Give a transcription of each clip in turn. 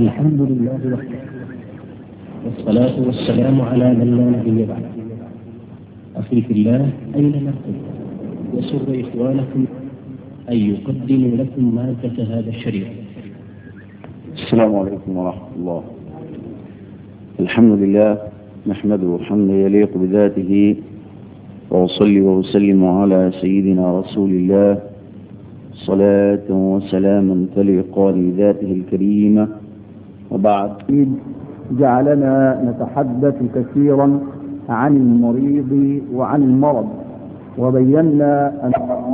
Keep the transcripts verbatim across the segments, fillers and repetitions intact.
الحمد لله وحده، والصلاة والسلام على من لا نبي بعده. أخي في الله، أينما كنتم، يسر إخوانكم أن يقدموا لكم مادة هذا الشريط. السلام عليكم ورحمة الله. الحمد لله نحمده حمدا يليق بذاته، وأصلي وأسلم على سيدنا رسول الله صلاة وسلاما تليقان بذاته الكريمة. وبعد، جعلنا نتحدث كثيرا عن المريض وعن المرض، وبينا أن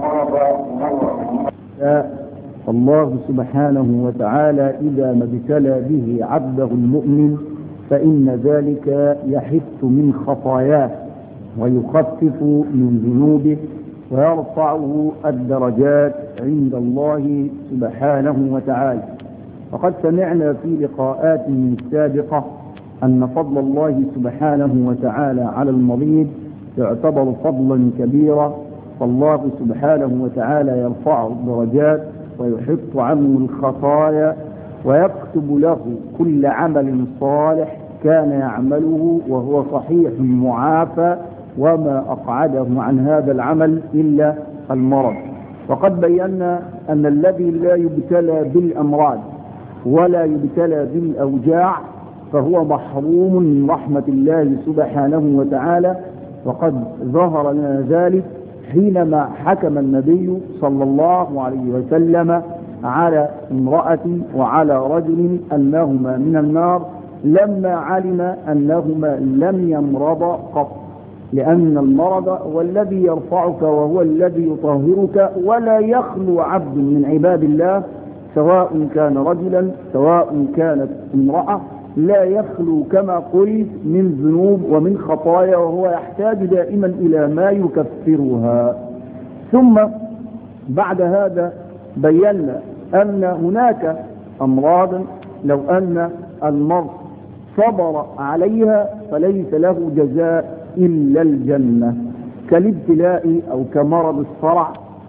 الله سبحانه وتعالى إذا ما ابتلى به عبده المؤمن فإن ذلك يحث من خطاياه ويخفف من ذنوبه ويرفعه الدرجات عند الله سبحانه وتعالى. وقد سمعنا في لقاءات سابقة أن فضل الله سبحانه وتعالى على المريض يعتبر فضلا كبيرا، فالله سبحانه وتعالى يرفع الدرجات ويحط عنه الخطايا ويكتب له كل عمل صالح كان يعمله وهو صحيح معافى، وما أقعده عن هذا العمل إلا المرض. وقد بينا أن الذي لا يبتلى بالأمراض ولا يبتلى بالأوجاع فهو محروم من رحمة الله سبحانه وتعالى. وقد ظهر لنا ذلك حينما حكم النبي صلى الله عليه وسلم على امرأة وعلى رجل أنهما من النار لما علم أنهما لم يمرضا قط، لأن المرض هو الذي يرفعك وهو الذي يطهرك، ولا يخلو عبد من عباد الله سواء كان رجلا سواء كانت امرأة، لا يخلو كما قلت من ذنوب ومن خطايا، وهو يحتاج دائما إلى ما يكفرها. ثم بعد هذا بينا أن هناك أمراض لو أن المرض صبر عليها فليس له جزاء إلا الجنة، كالابتلاء أو كمرض الصرع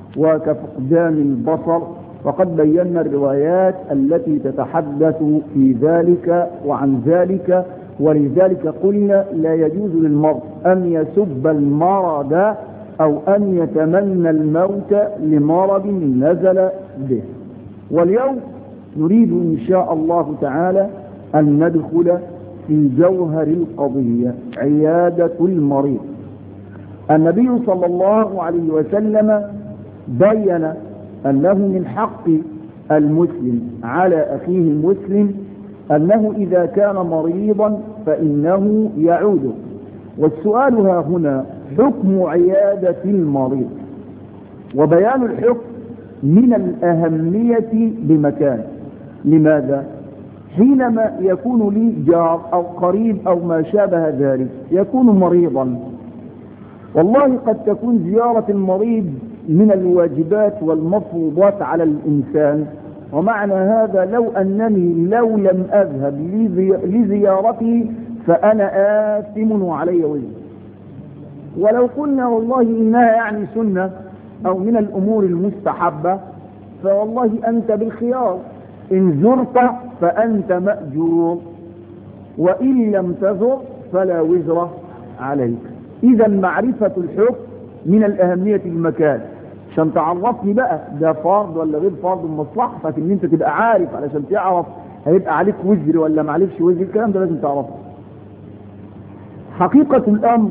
وكفقدان البصر. وقد بينا الروايات التي تتحدث في ذلك وعن ذلك، ولذلك قلنا لا يجوز للمرء أن يسب المرض أو أن يتمنى الموت لمرض نزل به. واليوم نريد إن شاء الله تعالى أن ندخل في جوهر القضية، عيادة المريض. النبي صلى الله عليه وسلم بين أنه من حق المسلم على أخيه المسلم أنه إذا كان مريضا فإنه يعوده. والسؤال ها هنا حكم عيادة المريض، وبيان الحكم من الأهمية بمكان. لماذا؟ حينما يكون لي جار أو قريب أو ما شابه ذلك يكون مريضا، والله قد تكون زيارة المريض من الواجبات والمفروضات على الإنسان، ومعنى هذا لو أنني لو لم أذهب لزيارته فأنا آثم وعلي وزر. ولو قلنا والله إنها يعني سنة أو من الأمور المستحبة فوالله أنت بالخيار، إن زرت فأنت مأجور، وإن لم تزر فلا وزر عليك. إذا معرفة الحكم من الأهمية المكان، عشان تعرفني بقى ده فرض ولا غير فرض، مصلحتك ان انت تبقى عارف علشان تعرف هيبقى عليك وزر ولا ما عليكش وزر. الكلام ده لازم تعرفه. حقيقة الأمر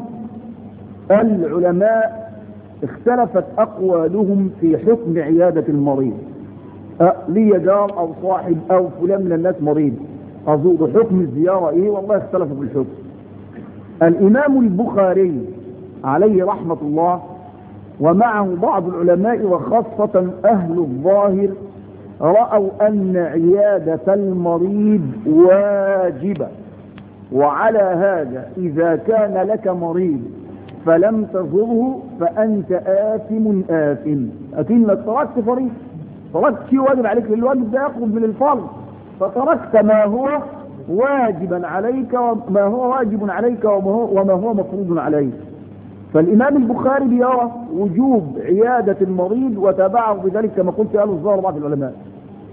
العلماء اختلفت أقوالهم في حكم عيادة المريض. أه لي جار أو صاحب أو فلان من الناس مريض أزور، حكم الزيارة إيه؟ والله اختلفوا في الحكم. الإمام البخاري عليه رحمة الله ومعه بعض العلماء وخاصة أهل الظاهر رأوا أن عيادة المريض واجبة، وعلى هذا إذا كان لك مريض فلم تزره فأنت آثم آثم، أكنك تركت فريض، تركت شيء واجب عليك، الواجب ده يخرج من الفرض، فتركت ما هو واجبا عليك وما هو واجب عليك وما هو, وما هو مفروض عليك. فالإمام البخاري يرى وجوب عيادة المريض، وتابعه بذلك كما قلت أهل الظاهر بعض العلماء.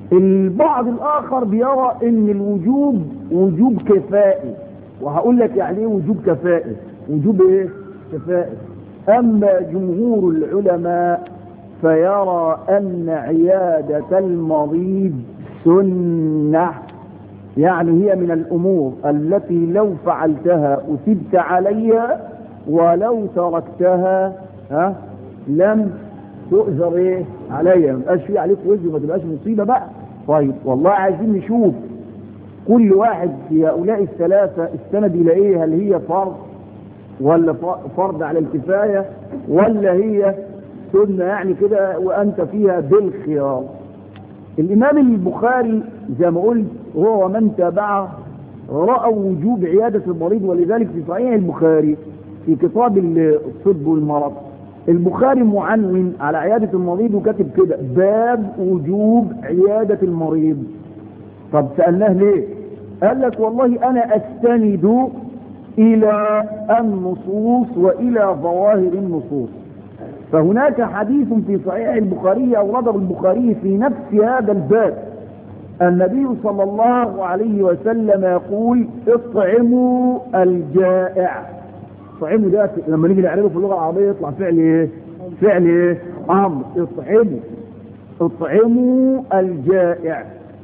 البعض الآخر بيرى ان الوجوب وجوب كفائي، وهقول لك يعني ايه وجوب كفائي. وجوب ايه؟ كفائي. اما جمهور العلماء فيرى ان عيادة المريض سنة، يعني هي من الامور التي لو فعلتها اثبت عليها ولو تركتها ها لم تؤذر ايه عليها، ما تبقاش في عليك وزر، ما تبقاش مصيبه بقى. طيب والله عايزين نشوف كل واحد في هؤلاء الثلاثه السند الى ايه، هل هي فرض ولا فرض على الكفايه ولا هي سنه يعني كده وانت فيها بالخيار. الامام البخاري زي ما قلت هو ومن تابعه راوا وجوب عياده المريض، ولذلك في صحيح البخاري في كتاب الطب والمرض البخاري معنون على عيادة المريض وكاتب كده باب وجوب عيادة المريض. طب سألناه ليه؟ قال لك والله أنا أستند إلى النصوص وإلى ظواهر النصوص. فهناك حديث في صحيح البخاري أورده البخاري في نفس هذا الباب، النبي صلى الله عليه وسلم يقول اطعموا الجائع. اطعموا ده لما نيجي نعرفه في اللغه العربيه يطلع فعل ايه؟ فعل ايه؟ امر. اطعموا اطعموا الجائع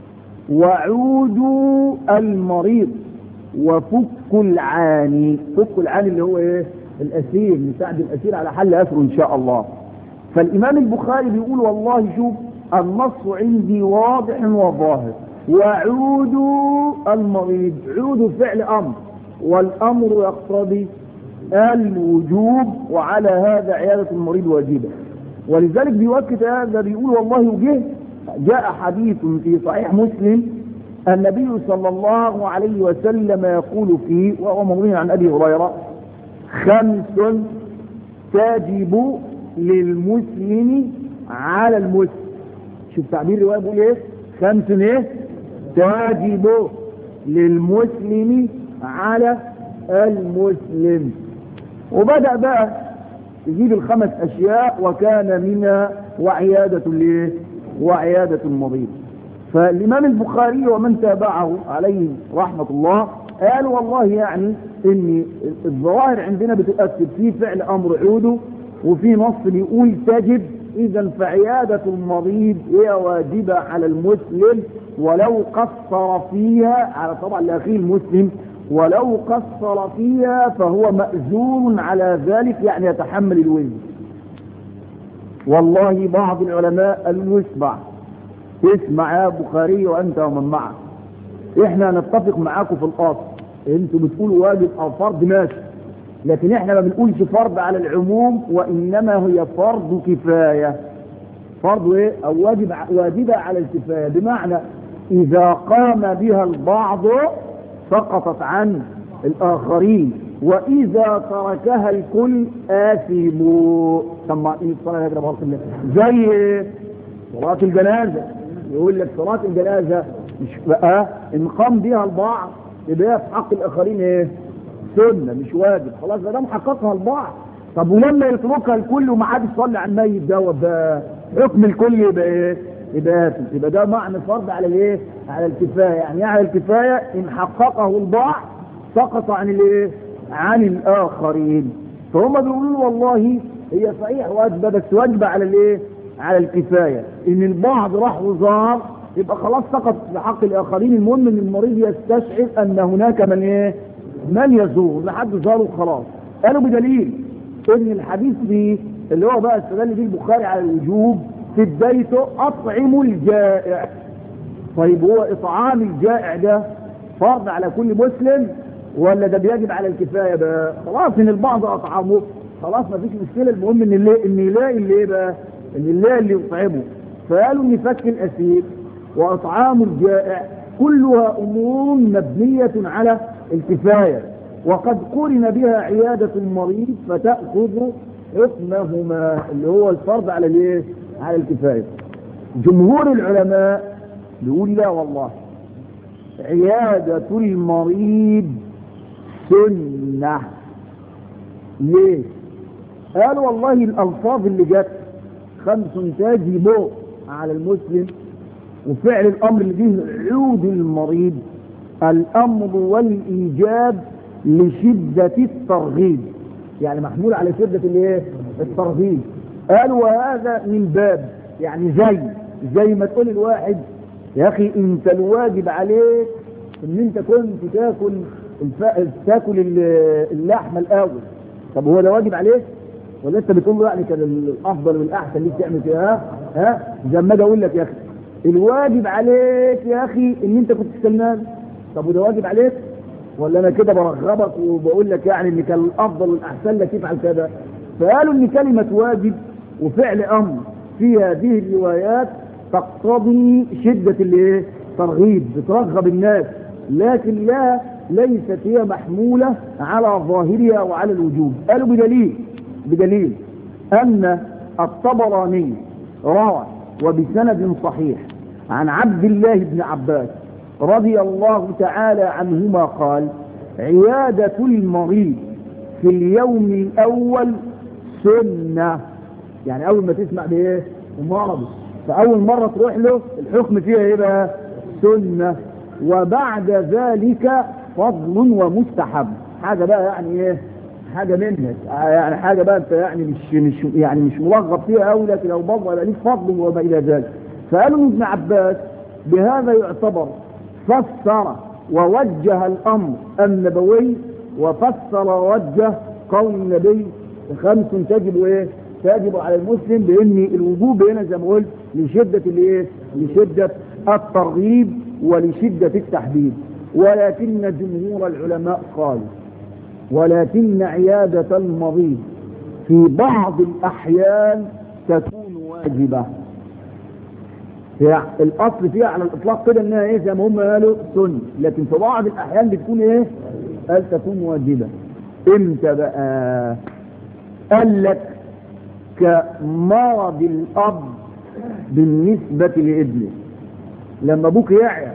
وعودوا المريض وفكوا العاني. فكوا العاني اللي هو ايه؟ الاسير، نساعد الاسير على حل اسره ان شاء الله. فالامام البخاري بيقول والله شوف النص عندي واضح وظاهر، وعودوا المريض. عودوا فعل امر والامر يقتضي الوجوب، وعلى هذا عيادة المريض واجبة. ولذلك بيؤكد هذا بيقول والله جه جاء حديث في صحيح مسلم النبي صلى الله عليه وسلم يقول فيه وهو مروي عن أبي هريرة خمس تجب للمسلم على المسلم. شوف تعبير الرواية بيقول ايه؟ خمس ايه؟ تجب للمسلم على المسلم. وبدأ بقى يجيب الخمس أشياء وكان منها وعيادة الايه؟ وعيادة المريض. فالإمام البخاري ومن تابعه عليه رحمة الله قال والله يعني إن الظواهر عندنا بتؤكد في فعل أمر عوده وفي نص بيقول تجب، إذا فعيادة المريض هي واجبة على المسلم ولو قصر فيها، على طبعا لأخيه المسلم، ولو قصر فيها فهو مأزور على ذلك، يعني يتحمل الوزر. والله بعض العلماء قالوا اسمع اسمع يا بخاري وانت ومن معك، احنا نتفق معاكم في الاصل، انتوا بتقولوا واجب او فرض ماشي، لكن احنا ما بنقولش فرض على العموم، وانما هي فرض كفايه. فرض ايه؟ او واجب واجبه على الكفايه، بمعنى اذا قام بها البعض سقطت عن الآخرين، وإذا تركها الكل آثموا. سمع إيه الصلاة يا رب؟ زي صلاة الجنازة، يقول لك صلاة الجنازة مش بقى إن قام بها البعض يبقى في حق الآخرين إيه؟ سنة مش واجب، خلاص ما دام حققها البعض. طب ولما يتركها الكل وما حدش يصلي على الميت دوت بقى حكم الكل يبقى إيه؟ يبقى يبقى ده معنى فرض على الايه؟ على الكفايه، يعني على الكفايه ان حققه البعض سقط عن الايه؟ عن الاخرين. فهم بيقولوا والله هي صحيح واجبه بس واجبه على الايه؟ على الكفايه. ان البعض راح وزار يبقى خلاص سقط في حق الاخرين، المهم ان المريض يستشعر ان هناك من ايه؟ من يزور لحد زاره خلاص. قالوا بدليل ان الحديث دي اللي هو بقى استدل بيه البخاري على الوجوب في بدايته اطعموا الجائع. طيب هو اطعام الجائع ده فرض على كل مسلم ولا ده بيجب على الكفايه بقى؟ خلاص ان البعض اطعمه خلاص ما فيش مشكله، المهم ان اللي ان يلاقي اللي ايه بقى؟ ان يلاقي اللي يطعمه. فقالوا ان فك الاسير واطعام الجائع كلها امور مبنيه على الكفايه، وقد قرن بها عياده المريض فتاخذ حكمهما اللي هو الفرض على الايه؟ على الكفايه. جمهور العلماء بيقول لا والله عياده المريض سنه. ليه؟ قال والله الالفاظ اللي جت خمس تجب على المسلم وفعل الأمر اللي فيه عود المريض الأمر والإيجاب لشدة الترغيب، يعني محمول على شدة الايه؟ الترغيب. قالوا وهذا من باب يعني زي زي ما تقول الواحد يا أخي أنت الواجب عليك إن أنت كنت تاكل الف... تاكل اللحمة الأول. طب هو ده واجب عليك؟ ولا أنت بتقول له يعني كان الأفضل والأحسن اللي تعمل فيها؟ ها؟ زي ما أجي أقول لك يا أخي الواجب عليك يا أخي إن أنت كنت تستنان. طب وده واجب عليك؟ ولا أنا كده برغبك وبقول لك يعني إن كان الأفضل والأحسن لك يفعل كذا؟ فقالوا إن كلمة واجب وفعل أمر في هذه الروايات تقتضي شدة الايه؟ ترغيب، بترغب الناس، لكن لا ليست هي محمولة على ظاهرها وعلى الوجوب. قالوا بدليل بدليل أن الطبراني روى وبسند صحيح عن عبد الله بن عباس رضي الله تعالى عنهما قال عيادة المريض في اليوم الأول سنة. يعني أول ما تسمع بإيه؟ مرض، فأول مرة تروح له الحكم فيها إيه بقى؟ سنة. وبعد ذلك فضل ومستحب، حاجة بقى يعني إيه؟ حاجة منك، يعني حاجة بقى أنت يعني مش مش يعني مش مرغب فيها أوي، لكن لو برضه يبقى ليك فضل وما إلى ذلك. فقالوا ابن عباس بهذا يعتبر فسر ووجه الأمر النبوي، وفسر ووجه قول النبي خمس تجب إيه؟ تجب على المسلم، بأن الوجوب هنا زي ما قلت لشدة الايه؟ لشدة الترغيب ولشدة التحديد. ولكن جمهور العلماء قالوا ولكن عيادة المريض في بعض الأحيان تكون واجبة. الأصل فيها على الإطلاق كده إنها إيه؟ زي ما هم قالوا سنة، لكن في بعض الأحيان بتكون إيه؟ قال تكون واجبة. إمتى بقى؟ قال لك كمرض الأب بالنسبة لابنه. لما أبوك يعيا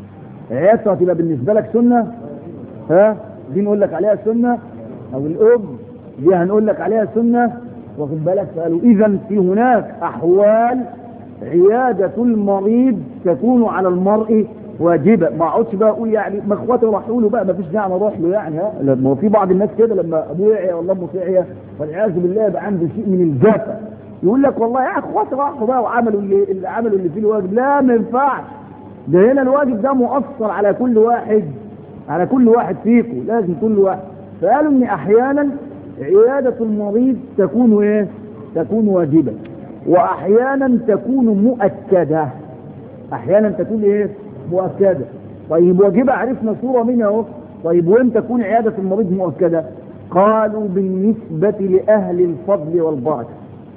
عيادته هتبقى بالنسبة لك سنة؟ ها؟ دي نقول لك عليها سنة؟ أو الأم دي هنقول لك عليها سنة؟ واخد بالك؟ فقالوا إذا في هناك أحوال عيادة المريض تكون على المرء واجبة. ما اقعدش بقى اقول يعني ما اخواتي راحوا له بقى ما فيش داعي اروح له يعني. ها لما في بعض الناس كده لما ابوه يعيا ولا امه تعيا والعياذ بالله يبقى عنده شيء من الجفا، يقول لك والله يا اخواتي راحوا بقى وعملوا اللي, اللي عملوا اللي فيه الواجب. لا ما ينفعش، ده هنا الواجب ده مؤثر على كل واحد، على كل واحد فيكم، لازم كل واحد. فقالوا ان احيانا عيادة المريض تكون ايه؟ تكون واجبة، واحيانا تكون مؤكدة. احيانا تكون ايه؟ مؤكدة. طيب واجبة عرفنا صورة منها اهو. طيب وين تكون عيادة المريض مؤكدة؟ قالوا بالنسبة لأهل الفضل والبركة.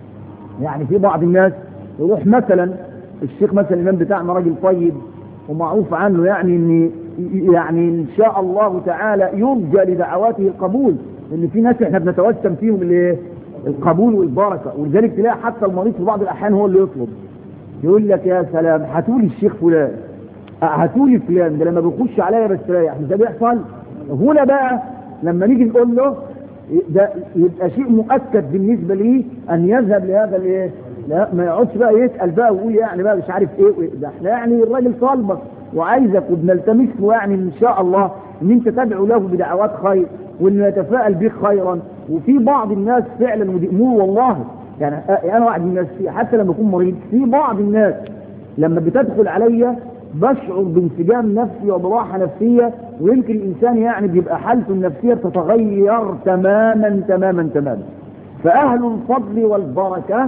يعني في بعض الناس يروح مثلا الشيخ مثلا الإمام بتاعنا راجل طيب ومعروف عنه يعني ان يعني ان شاء الله تعالى يرجى لدعواته القبول، ان في ناس احنا بنتوسم فيهم الايه؟ القبول والبركة. ولذلك تلاقي حتى المريض في بعض الأحيان هو اللي يطلب، يقول لك يا سلام هاتولي الشيخ فلان، هاتولي فلان، ده لما بيخش عليا بستريح. مش ده بيحصل؟ هنا بقى لما نيجي نقول له ده يبقى شيء مؤكد بالنسبه ليه ان يذهب لهذا الايه؟ لا ما يقعدش بقى يسال بقى ويقول يعني بقى مش عارف ايه. ده احنا يعني الراجل طالبك وعايزك وبنلتمس له يعني ان شاء الله ان انت تدعو له بدعوات خير وانه يتفاءل بك خيرا. وفي بعض الناس فعلا ودي امور والله يعني انا واحد من الناس حتى لما اكون مريض في بعض الناس لما بتدخل عليا بشعر بانسجام نفسي وبراحة نفسية، ويمكن الإنسان يعني بيبقى حالته النفسية تتغير تماما تماما تماما. فأهل الفضل والبركة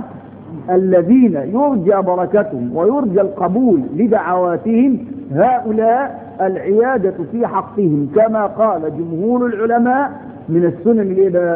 الذين يرجى بركتهم ويرجى القبول لدعواتهم هؤلاء العيادة في حقهم كما قال جمهور العلماء من السنن الايه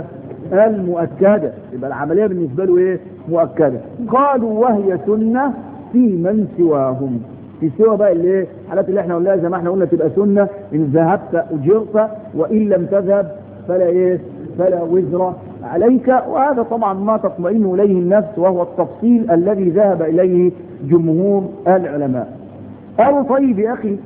المؤكدة. يبقى العملية بالنسبة له ايه؟ مؤكدة. قالوا وهي سنة في من سواهم، في سوى بقى اللي ايه؟ الحالات اللي احنا قلناها زي ما احنا قلنا تبقى سنة، ان ذهبت اجرت وان لم تذهب فلا ايه؟ فلا وزر عليك. وهذا طبعا ما تطمئن اليه النفس، وهو التفصيل الذي ذهب اليه جمهور العلماء. قالوا طيب يا اخي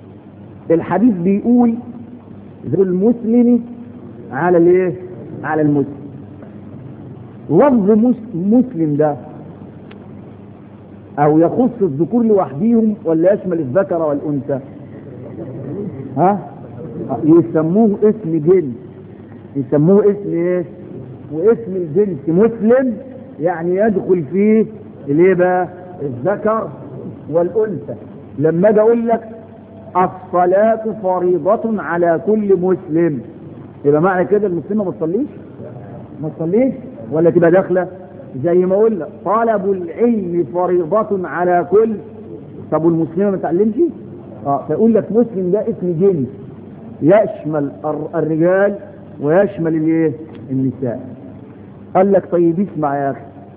الحديث بيقول ذو المسلم على الايه؟ على المسلم. لفظ مسلم ده او يخص الذكور لوحديهم ولا يشمل الذكر والانثى؟ ها يسموه اسم جنس، يسموه اسم ايه؟ واسم الجنس مسلم يعني يدخل فيه الايه بقى؟ الذكر والانثى. لما اجي اقول لك الصلاة فريضة على كل مسلم، يبقى معنى كده المسلمة ما تصليش؟ ما تصليش ولا تبقى داخله؟ زي ما اقول لك طلب العلم فريضة على كل، طب والمسلمة ما تعلمش؟ اه فيقول لك مسلم ده اسم جنس يشمل الرجال ويشمل الايه؟ النساء. قال لك طيب اسمع يا اخي،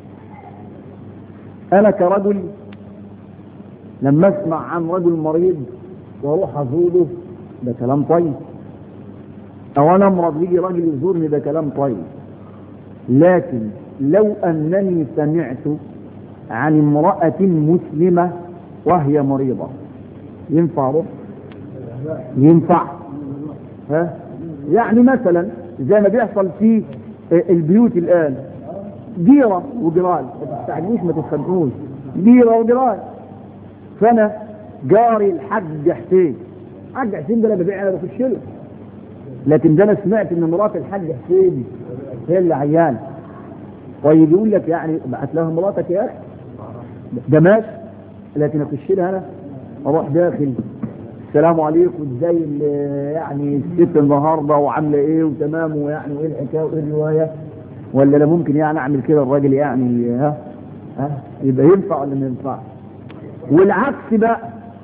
انا كرجل لما اسمع عن رجل مريض واروح ازوره ده كلام طيب، او انا امرض يجي راجل يزورني ده كلام طيب. لكن لو انني سمعت عن امرأة مسلمة وهي مريضة ينفع اروح؟ ينفع؟ ها يعني مثلا زي ما بيحصل في البيوت الان، جيرة وجيران، ما تستعجلوش ما تتخانقوش، جيرة وجيران. فانا جاري الحاج حسين، الحاج حسين ده انا ببيع انا بخش له، لكن ده انا سمعت ان مرات الحاج حسين هي اللي عيان. طيب يقول لك يعني بعت لها مراتك يا اخي ده ماشي، لكن اخش لها انا اروح داخل السلام عليكم ازاي يعني الست النهارده وعامله ايه وتمام ويعني وايه الحكايه وايه الروايه، ولا لا ممكن يعني اعمل كده الراجل يعني ها ها يبقى ينفع ولا ما ينفعش؟ والعكس بقى،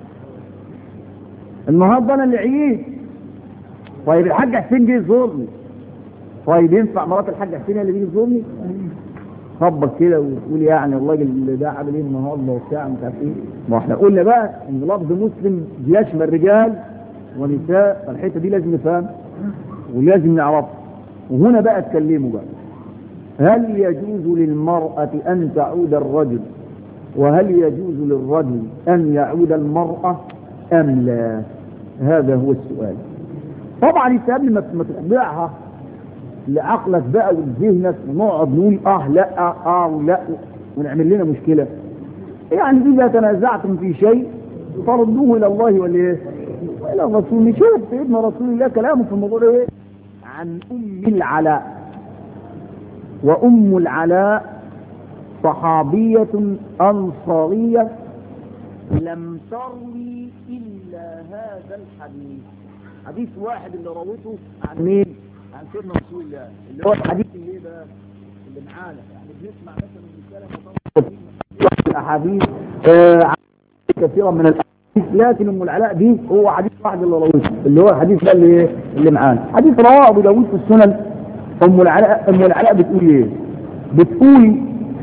النهارده انا اللي عييت، طيب الحاج حسين جه يزورني، طيب ينفع مرات الحاج حسين اللي بيجي يزورني؟ خبط كده وتقول يعني الراجل ده عامل ايه النهارده وبتاع مش عارف ايه. ما احنا قلنا بقى ان لفظ مسلم بيشمل رجال ونساء، فالحته دي لازم نفهم ولازم نعرفها. وهنا بقى اتكلموا بقى، هل يجوز للمرأة ان تعود الرجل وهل يجوز للرجل ان يعود المرأة ام لا؟ هذا هو السؤال. طبعا انت قبل ما تخضعها لعقلك بقى ولذهنك ونقعد نقول اه لا اه ولا ونعمل لنا مشكله، يعني اذا تنازعتم في شيء فردوه الى الله والايه؟ والى الرسول. نشوف سيدنا رسول الله كلامه في الموضوع ايه؟ عن ام العلاء، وام العلاء صحابيه انصاريه لم تروي الا هذا الحديث، حديث واحد اللي روته عن مين؟ عن سيدنا رسول الله، اللي هو الحديث اللي بقى اللي معانا، يعني بنسمع مثلا من كلام الاحاديث آه كثيرا من الاحاديث، لكن ام العلاء دي هو حديث واحد اللي روته، اللي هو الحديث ده اللي اللي معانا، حديث رواه ابو داوود في السنن. ام العلاء ام العلاء بتقول ايه؟ بتقول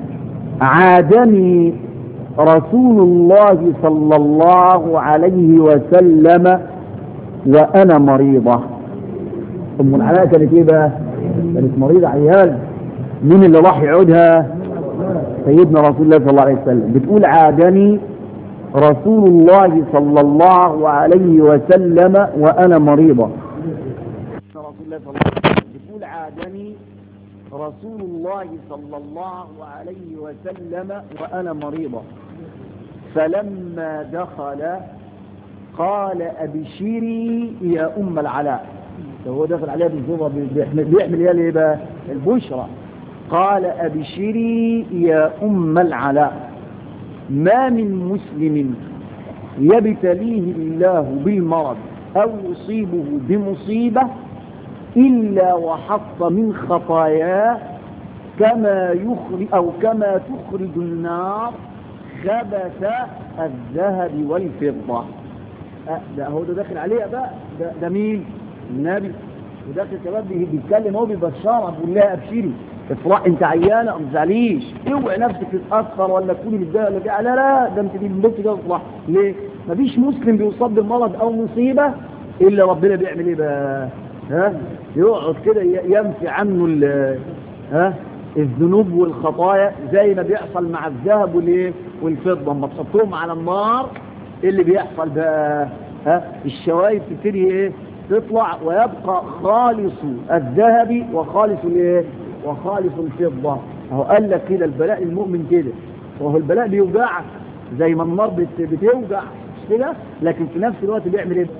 عادني رسول الله صلى الله عليه وسلم وانا مريضه. ام العلاء كانت ايه بقى؟ كانت مريضه عيال. مين اللي راح يعودها؟ سيدنا رسول الله صلى الله عليه وسلم. بتقول عادني رسول الله صلى الله عليه وسلم وانا مريضه. رسول الله صلى الله عليه وسلم بتقول عادني رسول الله صلى الله عليه وسلم وانا مريضه، فلما دخل قال ابشري يا ام العلاء. هو داخل عليها بالزبره بيعمل ايه بقى؟ البشرى. قال ابشري يا ام العلاء، ما من مسلم يبتليه الله بالمرض او يصيبه بمصيبه الا وحط من خطاياه كما يخرج او كما تخرج النار خبث الذهب والفضه. أه ده هو ده داخل عليها بقى، ده, ده مين؟ النبي. وداخل كمان بيتكلم هو بيبشرها بيقول لها ابشري افرح انت عيانه ما تزعليش، اوعي نفسك تتاثر ولا تكوني متضايقه ولا كده، لا لا ده انت دي بنت كده افرح. ليه؟ مفيش مسلم بيصاب بالمرض او مصيبه الا ربنا بيعمل ايه بقى؟ ها؟ يقعد كده ينفي عنه ها الذنوب والخطايا زي ما بيحصل مع الذهب والايه والفضه، اما تحطهم على النار ايه اللي بيحصل بقى؟ ها الشوايب تبتدي ايه؟ تطلع ويبقى خالص الذهب وخالص الايه؟ وخالص الفضه. اهو قال لك كده البلاء المؤمن كده، وهو البلاء بيوجعك زي ما النار بت- بتوجع كده، لكن في نفس الوقت بيعمل ايه؟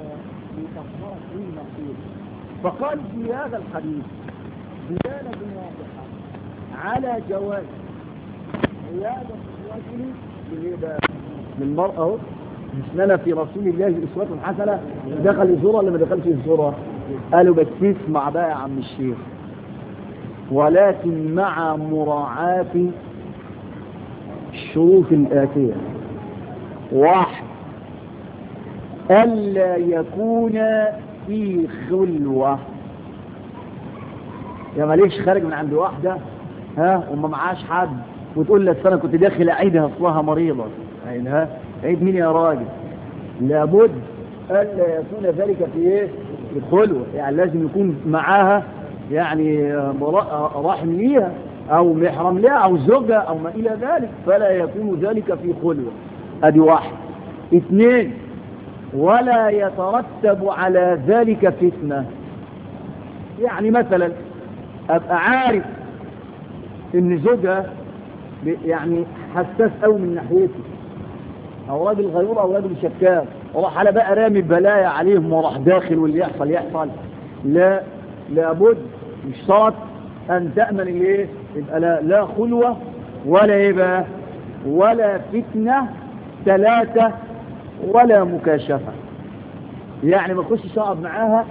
فقال في هذا الحديث دلالة واضحة على جواز عيادة الرجل للهبة للمرأة. اهو مش لنا في رسول الله أسوة حسنة، دخل الزورة ولا ما دخلش الزورة؟ قالوا بس اسمع بقى يا عم الشيخ، ولكن مع مراعاة الشروط الآتية. واحد، ألا يكون في خلوة، يا ماليش خارج من عند واحدة ها وما معاش حد وتقول لك انا كنت داخل اعيدها اصلها مريضة، عينها عيد مين يا راجل؟ لابد ألا يكون ذلك في ايه؟ في خلوة، يعني لازم يكون معاها يعني رحم ليها او محرم لها او زوجة او ما الى ذلك، فلا يكون ذلك في خلوة. ادي واحد. اثنين، ولا يترتب على ذلك فتنة. يعني مثلا ابقى عارف ان زوجها يعني حساس قوي من ناحيتي، او راجل غيور او راجل شكاك، وراح على بقى رامي بلايا عليهم وراح داخل واللي يحصل يحصل. لا، لابد مش شرط ان تأمن الايه؟ يبقى لا, لا خلوة ولا ايه بقى ولا فتنة. ثلاثة، ولا مكاشفة، يعني ما تخشش اقعد معاها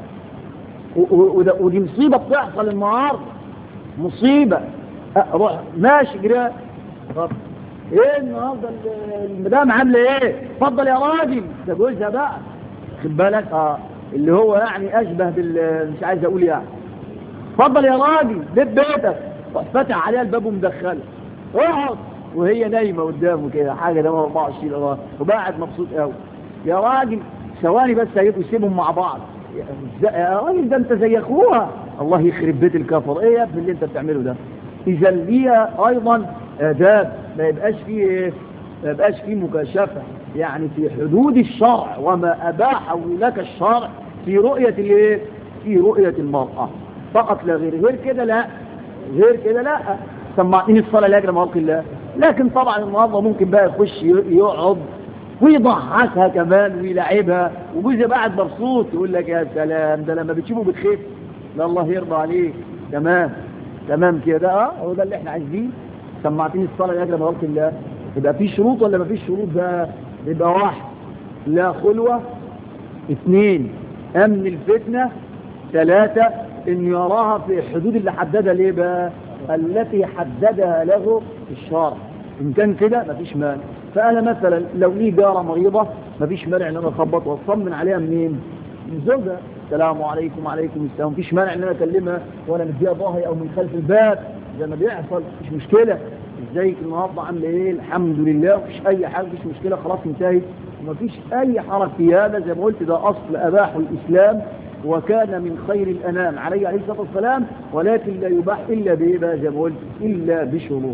ودي مصيبة بتحصل النهارده، مصيبة روح ماشي جرا. طب ايه النهارده المدام عامله ايه؟ اتفضل يا راجل، ده جوزها بقى، خد بالك اه اللي هو يعني اشبه بال مش عايز اقول يعني اتفضل يا راجل بيت بيتك، فتح عليها الباب ومدخله اقعد وهي نايمه قدامه كده حاجه ده أربعة وعشرين قرار وقاعد مبسوط قوي. يا راجل ثواني بس هيبقوا يسيبهم مع بعض. يا راجل ده انت زي اخوها، الله يخرب بيت الكفر، ايه يا ابني اللي انت بتعمله ده؟ اذا ليها ايضا آداب، ما يبقاش فيه ايه؟ ما يبقاش فيه مكاشفة، يعني في حدود الشرع وما أباحه لك الشرع في رؤية الايه؟ في رؤية المرأة فقط لا غير. غير كده لا، غير كده لا. سمعتني الصلاة لاجل ما قلت الله. لكن طبعا النهارده ممكن بقى يخش يقعد ويضحكها كمان ويلعبها وجوزها قاعد مبسوط يقول لك يا سلام ده لما بتشوفه بتخف، لا الله يرضى عليك. تمام تمام كده اه هو ده اللي احنا عايزين. سمعتني الصلاة لاجل ما قلت الله. يبقى في شروط ولا ما فيش شروط؟ ده يبقى واحد، لا خلوة. اثنين، امن الفتنة. ثلاثة، ان يراها في الحدود اللي حددها ليه بقى؟ التي حددها له الشرع. ان كان كده مفيش مانع. فانا مثلا لو لي جارة مريضة مفيش مانع ان انا اخبط واطمن عليها منين؟ من زوجها. السلام عليكم وعليكم السلام. مفيش مانع ان انا اكلمها وانا مديها ظهري او من خلف الباب زي ما بيحصل، مش مشكلة. ازيك النهارده عامله ايه؟ الحمد لله، مفيش اي حاجه، مفيش مشكله، خلاص انتهت ومفيش اي حرج في هذا. زي ما قلت ده اصل اباحه الاسلام وكان من خير الانام عليه عليه الصلاه والسلام، ولكن لا يباح الا بايه بقى؟ زي ما قلت الا بشروط.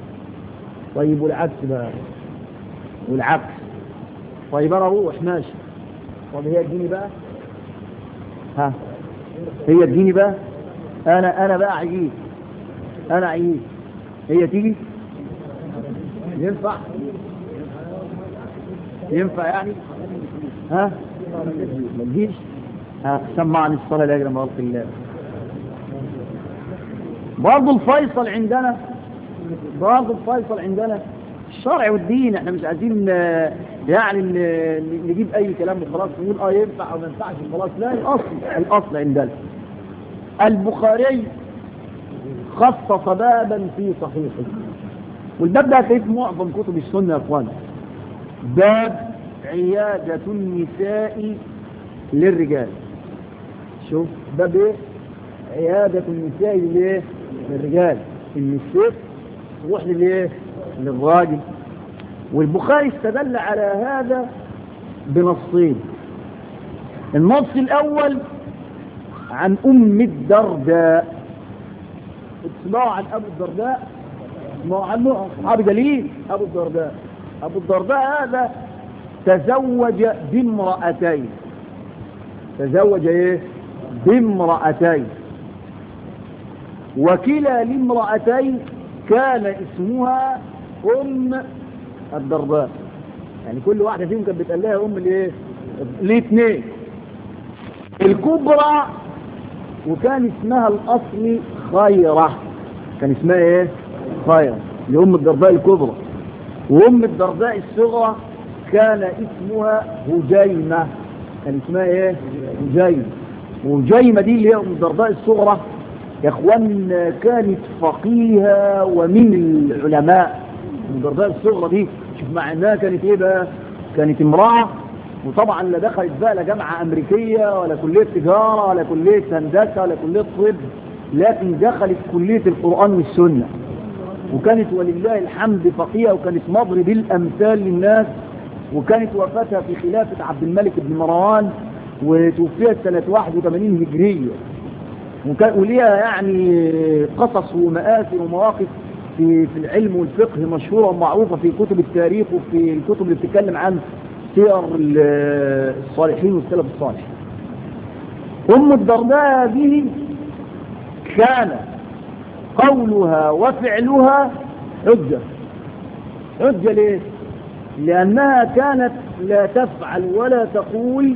طيب والعكس بقى؟ والعكس طيب انا اروح ماشي، طب هي تجيني بقى؟ ها هي تجيني بقى؟ انا انا بقى عييت، انا عييت، هي تيجي؟ ينفع؟ ينفع يعني؟ ها؟ ما تجيش؟ ها سمعني الصلاة لاجل ما قلت الله. برضه الفيصل عندنا، برضه الفيصل عندنا الشرع والدين. احنا مش عايزين يعني نجيب اي كلام وخلاص نقول اه ينفع او ما ينفعش خلاص. لا، الاصل الاصل عندنا. البخاري خصص بابا في صحيحه، والباب ده هتلاقيه في معظم كتب السنه يا اخوانا. باب عيادة النساء للرجال. شوف باب ايه؟ عيادة النساء للايه؟ للرجال. ان الست تروح للايه؟ للراجل. والبخاري استدل على هذا بنصين. النص الاول عن ام الدرداء. اسمعوا عن ابو الدرداء، اسمعوا عنه، اصحاب دليل. ابو الدرداء ابو الدرداء هذا تزوج بامرأتين. تزوج ايه؟ بامرأتين، وكلا الامرأتين كان اسمها ام الدرداء. يعني كل واحدة فيهم كانت بتقال لها أم الايه؟ ليه اتنين. الكبرى وكان اسمها الأصلي خيرة، كان اسمها ايه؟ خيرة، لأم الدرداء الكبرى. وأم الدرداء الصغرى كان اسمها هجيمة، كان اسمها ايه؟ هجيمة. وهجيمة دي اللي هي أم الدرداء الصغرى يا اخوان كانت فقيهة ومن العلماء. أم الدرداء الصغرى دي شوف مع انها كانت ايه بقى؟ كانت امرأة، وطبعا لا دخلت بقى لا جامعة أمريكية ولا كلية تجارة ولا كلية هندسة ولا كلية طب، لكن دخلت كلية القرآن والسنة، وكانت ولله الحمد فقيهة، وكانت مضرب الأمثال للناس. وكانت وفاتها في خلافة عبد الملك بن مروان، وتوفيت سنة واحد وثمانين هجرية. وكان وليها يعني قصص ومآثر ومواقف في في العلم والفقه مشهورة ومعروفة في كتب التاريخ وفي الكتب اللي بتتكلم عن سير الصالحين والسلف الصالح. أم الدرداء هذه كان قولها وفعلها حجة. حجة ليه؟ لأنها كانت لا تفعل ولا تقول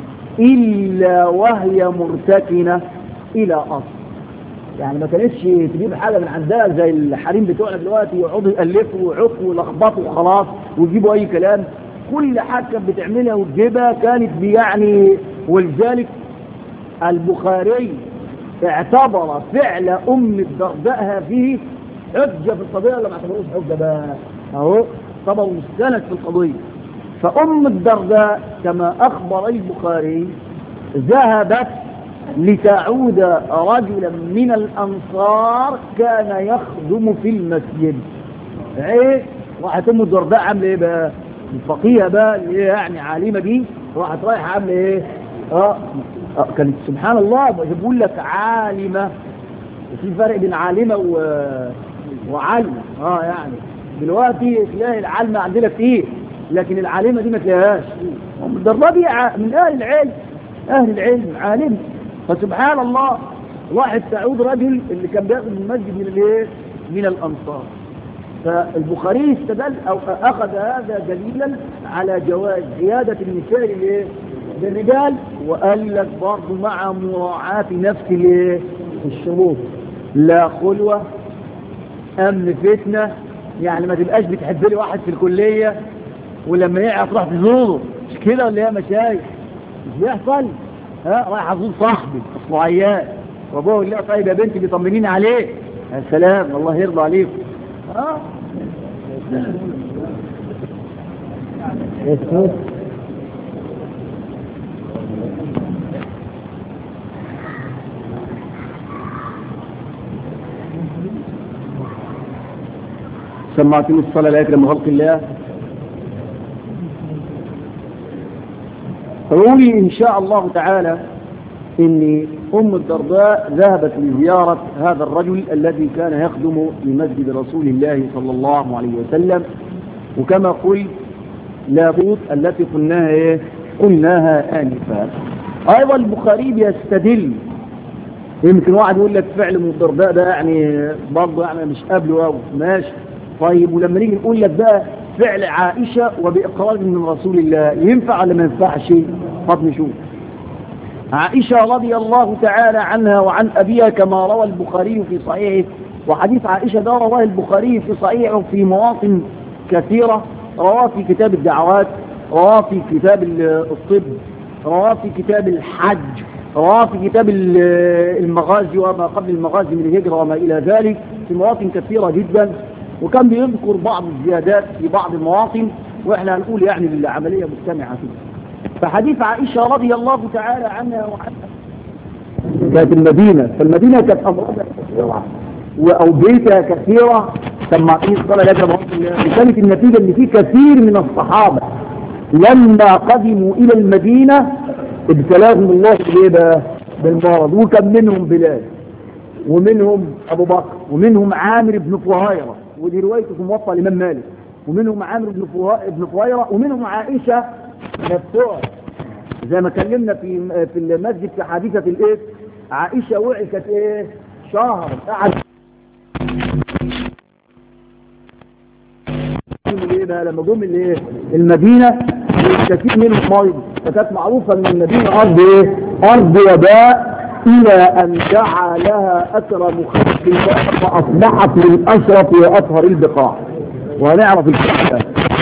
إلا وهي مرتكنة إلى أصل. يعني ما كانتش تجيب حاجة من عندها زي الحريم بتوعنا دلوقتي يقعدوا يألفوا ويعقوا ويلخبطوا وخلاص ويجيبوا أي كلام. كل حاجة كانت بتعملها وتجيبها كانت يعني. ولذلك البخاري اعتبر فعل أم الدرداء هذه حجة في القضية ولا ما اعتبروش حجة بقى؟ أهو طبعا مستند في القضية. فأم الدرداء كما أخبر البخاري ذهبت لتعود رجلا من الأنصار كان يخدم في المسجد. ايه راحت أم الدرداء عامله ايه بقى؟ الفقيهة بقى اللي هي يعني عالمة دي راحت رايحة عامله ايه؟ اه, آه كانت سبحان الله بقول لك عالمة، وفي فرق بين عالمة و... وعالمة. اه يعني دلوقتي تلاقي العالمة عندنا كتير، لكن العالمة دي ما تلاقيهاش. أم الدرداء دي من أهل العلم، أهل العلم عالم. فسبحان الله واحد تعود رجل اللي كان بياخد من المسجد من الايه؟ من الأنصار. فالبخاري استدل أو أخذ هذا دليلا على جواز عيادة النساء الايه؟ للرجال، وقال لك برضه مع مراعاة نفس الايه؟ الشروط، لا خلوة، أمن فتنة. يعني ما تبقاش بتحب لي واحد في الكلية ولما يقع تروح تزوره، مش كده ولا يا مشايخ؟ مش بيحصل؟ ها رايح ازور صاحبي اصله عيان وابوه يقول لها طيب يا بنتي بيطمنيني عليه. يا سلام الله يرضى عليكم. ها سمعتني الصلاة لا يكرم خلق الله. روي إن شاء الله تعالى إن أم الدرداء ذهبت لزيارة هذا الرجل الذي كان يخدم في مسجد رسول الله صلى الله عليه وسلم. وكما قلت لا بوت التي قلناها إيه؟ قلناها آنفا. أيضا البخاري بيستدل، يمكن واحد يقول لك فعل أم الدرداء ده يعني برضه يعني مش قابله أو ماشي طيب، ولما نيجي نقول لك بقى فعل عائشة وبإقرار من رسول الله ينفع ولا ما ينفعش؟ طب نشوف. عائشة رضي الله تعالى عنها وعن أبيها كما روى البخاري في صحيحه. وحديث عائشة ده رواه البخاري في صحيحه في مواطن كثيرة، رواه في كتاب الدعوات، رواه في كتاب الطب، رواه في كتاب الحج، رواه في كتاب المغازي وما قبل المغازي من الهجرة وما إلى ذلك، في مواطن كثيرة جدا. وكان بيذكر بعض الزيادات في بعض المواطن، واحنا هنقول يعني العملية مجتمعة فيه. فحديث عائشة رضي الله تعالى عنها وعنها كانت المدينة، فالمدينة كانت أمراضها كثيرة وأوبئتها كثيرة. سمعتني الصلاة لك كانت النتيجة اللي فيه كثير من الصحابة لما قدموا إلى المدينة ابتلاهم الله بالمرض. وكان منهم بلال ومنهم أبو بكر ومنهم عامر بن فهيرة، ودي روايته في موطأ الإمام مالك، ومنهم عامر بن فهيرة، ومنهم عائشة نفسها زي ما كلمنا في في المسجد في حادثة الإيه؟ عائشة وعكت إيه؟ شهر قعد ايه بقى لما جم الايه المدينة كثير منهم مرض، فكانت معروفة ان المدينة ارض ايه؟ ارض وباء، الى ان دعا لها اكرم خلق الله فاصبحت من اشرف واطهر البقاع. وهنعرف الكلام.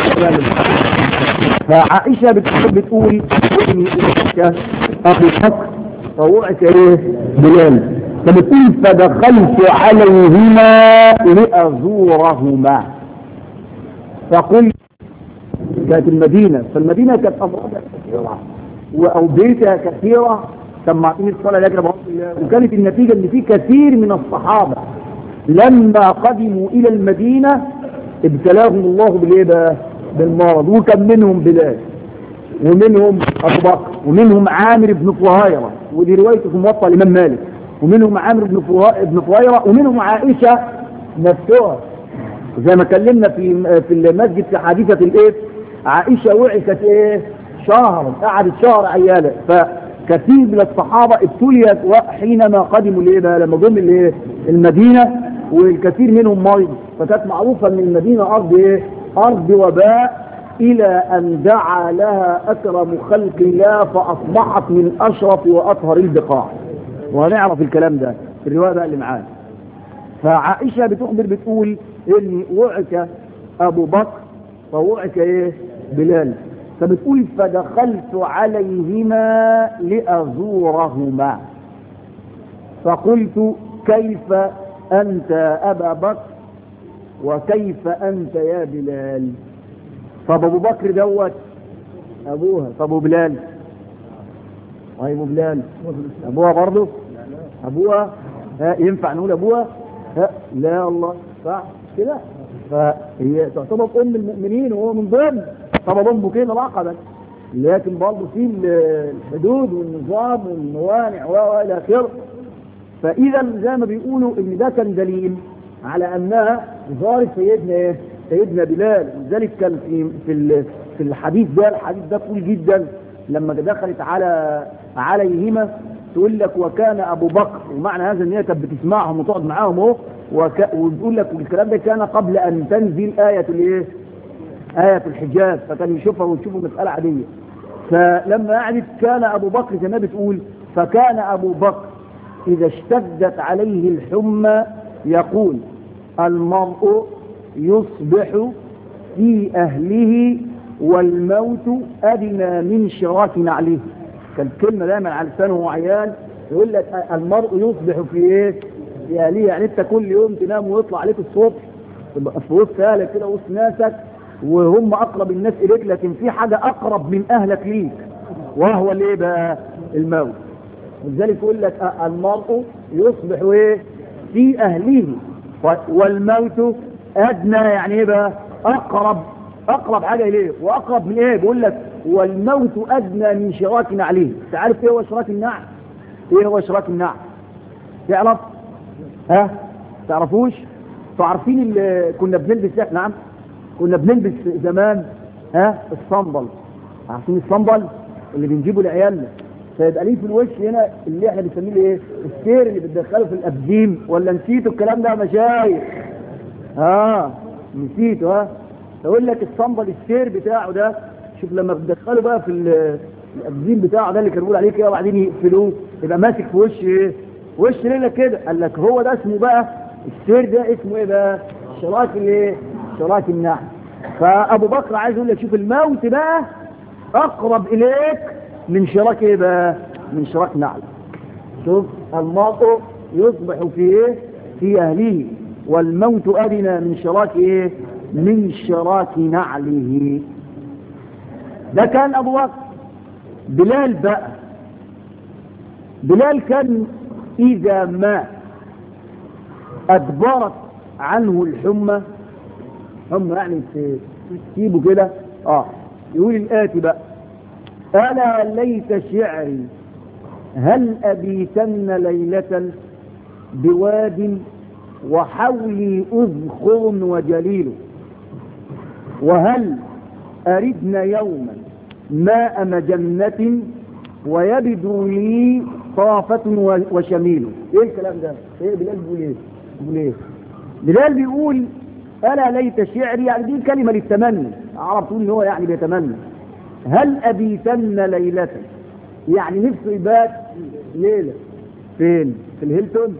فعائشة بتقول اني اوعك اخي بكر فوعك ايه؟ بلال. فبتقول فدخلت عليهما لازورهما فقلت، كانت المدينة، فالمدينة كانت أمراضها كثيرة وأوبيتها كثيرة، سمعتني الصلاة لكن بقول الله. وكانت النتيجة أن في كثير من الصحابة لما قدموا إلى المدينة ابتلاهم الله بالإيه بقى؟ بالمرض. وكان منهم بلال ومنهم أبو بكر ومنهم عامر بن فهيرة، ودي روايته في موطأ الإمام مالك، ومنهم عامر بن فهيرة، ومنهم عائشة نفسها. زي ما كلمنا في في المسجد في حادثة الايه؟ عائشة وعكت ايه؟ شهر، قعدت شهر عيالة. فكثير من الصحابة ابتليت حينما قدموا الايه بقى؟ لما جم الايه؟ المدينة، والكثير منهم مرض. فكانت معروفة ان المدينة ارض ايه؟ ارض وباء، الى ان دعا لها اكرم خلق الله فاصبحت من اشرف واطهر البقاع. وهنعرف الكلام ده في الرواية بقى اللي معانا. فعائشة بتخبر بتقول اني وعك ابو بكر ووعك ايه؟ بلال. فبتقول فدخلت عليهما لازورهما فقلت كيف انت ابا بكر وكيف انت يا بلال. طب ابو بكر دوت ابوها، طب ابو بلال؟ طيب ابو بلال ابوها برضه؟ ابوها ها ينفع نقول ابوها؟ ها لا الله صح كده. فهي تعتبر ام المؤمنين وهو من ضمن طبعا امه كده العقبه، لكن برضه في الحدود والنظام والموانع والى اخره. فاذا زي ما بيقولوا ان ده كان دليل على انها زارت سيدنا ايه؟ سيدنا بلال. لذلك كان في في في الحديث ده، الحديث ده طويل جدا، لما دخلت على عليهما تقول لك وكان ابو بكر، ومعنى هذا ان هي كانت بتسمعهم وتقعد معاهم اهو، وبتقول لك والكلام ده كان قبل ان تنزل ايه الايه؟ ايه الحجاب، فكان يشوفها وتشوفه مساله عاديه. فلما قعدت كان ابو بكر زي ما بتقول، فكان ابو بكر اذا اشتدت عليه الحمى يقول المرء يصبح في اهله والموت ادنى من شراك نعله. كانت كلمه دايما على لسانه وعيال يقول لك المرء يصبح في ايه؟ في اهله. يعني انت كل يوم تنام ويطلع عليك الصبح تبقى في وسط اهلك كده وسط ناسك وهم اقرب الناس اليك، لكن في حاجه اقرب من اهلك ليك وهو الايه بقى؟ الموت. ولذلك يقول لك المرء يصبح ايه؟ في اهله والموت ادنى، يعني ايه بقى؟ اقرب اقرب حاجه اليه. واقرب من ايه؟ بيقول لك والموت ادنى من شراك نعله. انت عارف ايه هو شراك النعل؟ ايه هو شراك النعل؟ تعرف؟ ها؟ تعرفوش؟ تعرفين اللي كنا بنلبس؟ نعم كنا بنلبس زمان ها الصنبل. عارفين الصنبل اللي بنجيبه لعيالنا؟ فيبقى ليه في الوش هنا اللي احنا بنسميه ايه؟ السير اللي بتدخله في الابديم. ولا نسيتوا الكلام ده يا مشايخ؟ اه نسيتوا. ها يقول لك الصنبل السير بتاعه ده، شوف لما بتدخله بقى في الابديم بتاعه ده اللي كانوا بيقولوا عليه كده وبعدين يقفلوه يبقى ماسك في وش ايه؟ وش رجلك كده. قال لك هو ده اسمه بقى السير ده اسمه ايه بقى؟ شراك الايه؟ شراك النعل. فابو بكر عايز يقول لك شوف الموت بقى اقرب اليك من شراك ايه بقى؟ من شراك نعل. شوف المرء يصبح في ايه؟ في اهله والموت ادنى من شراك ايه؟ من شراك نعله. ده كان ابو بكر. بلال بقى، بلال كان اذا ما ادبرت عنه الحمى، حمى يعني تسيبه كده، اه يقول الآتي بقى: ألا ليت شعري هل أبيتن ليلة بواد وحولي أذخر وجليل، وهل أردن يوما ماء مجنة ويبدو لي طافة وشميل. ايه الكلام ده؟ ايه بلال بيقول ايه؟ بيقول ايه؟ بلال بيقول ألا ليت شعري، يعني دي كلمة للتمني، العرب تقول ان هو يعني بيتمنى. هل ابيتن ليلة، يعني نفسه يبات ليلة فين؟ في الهيلتون؟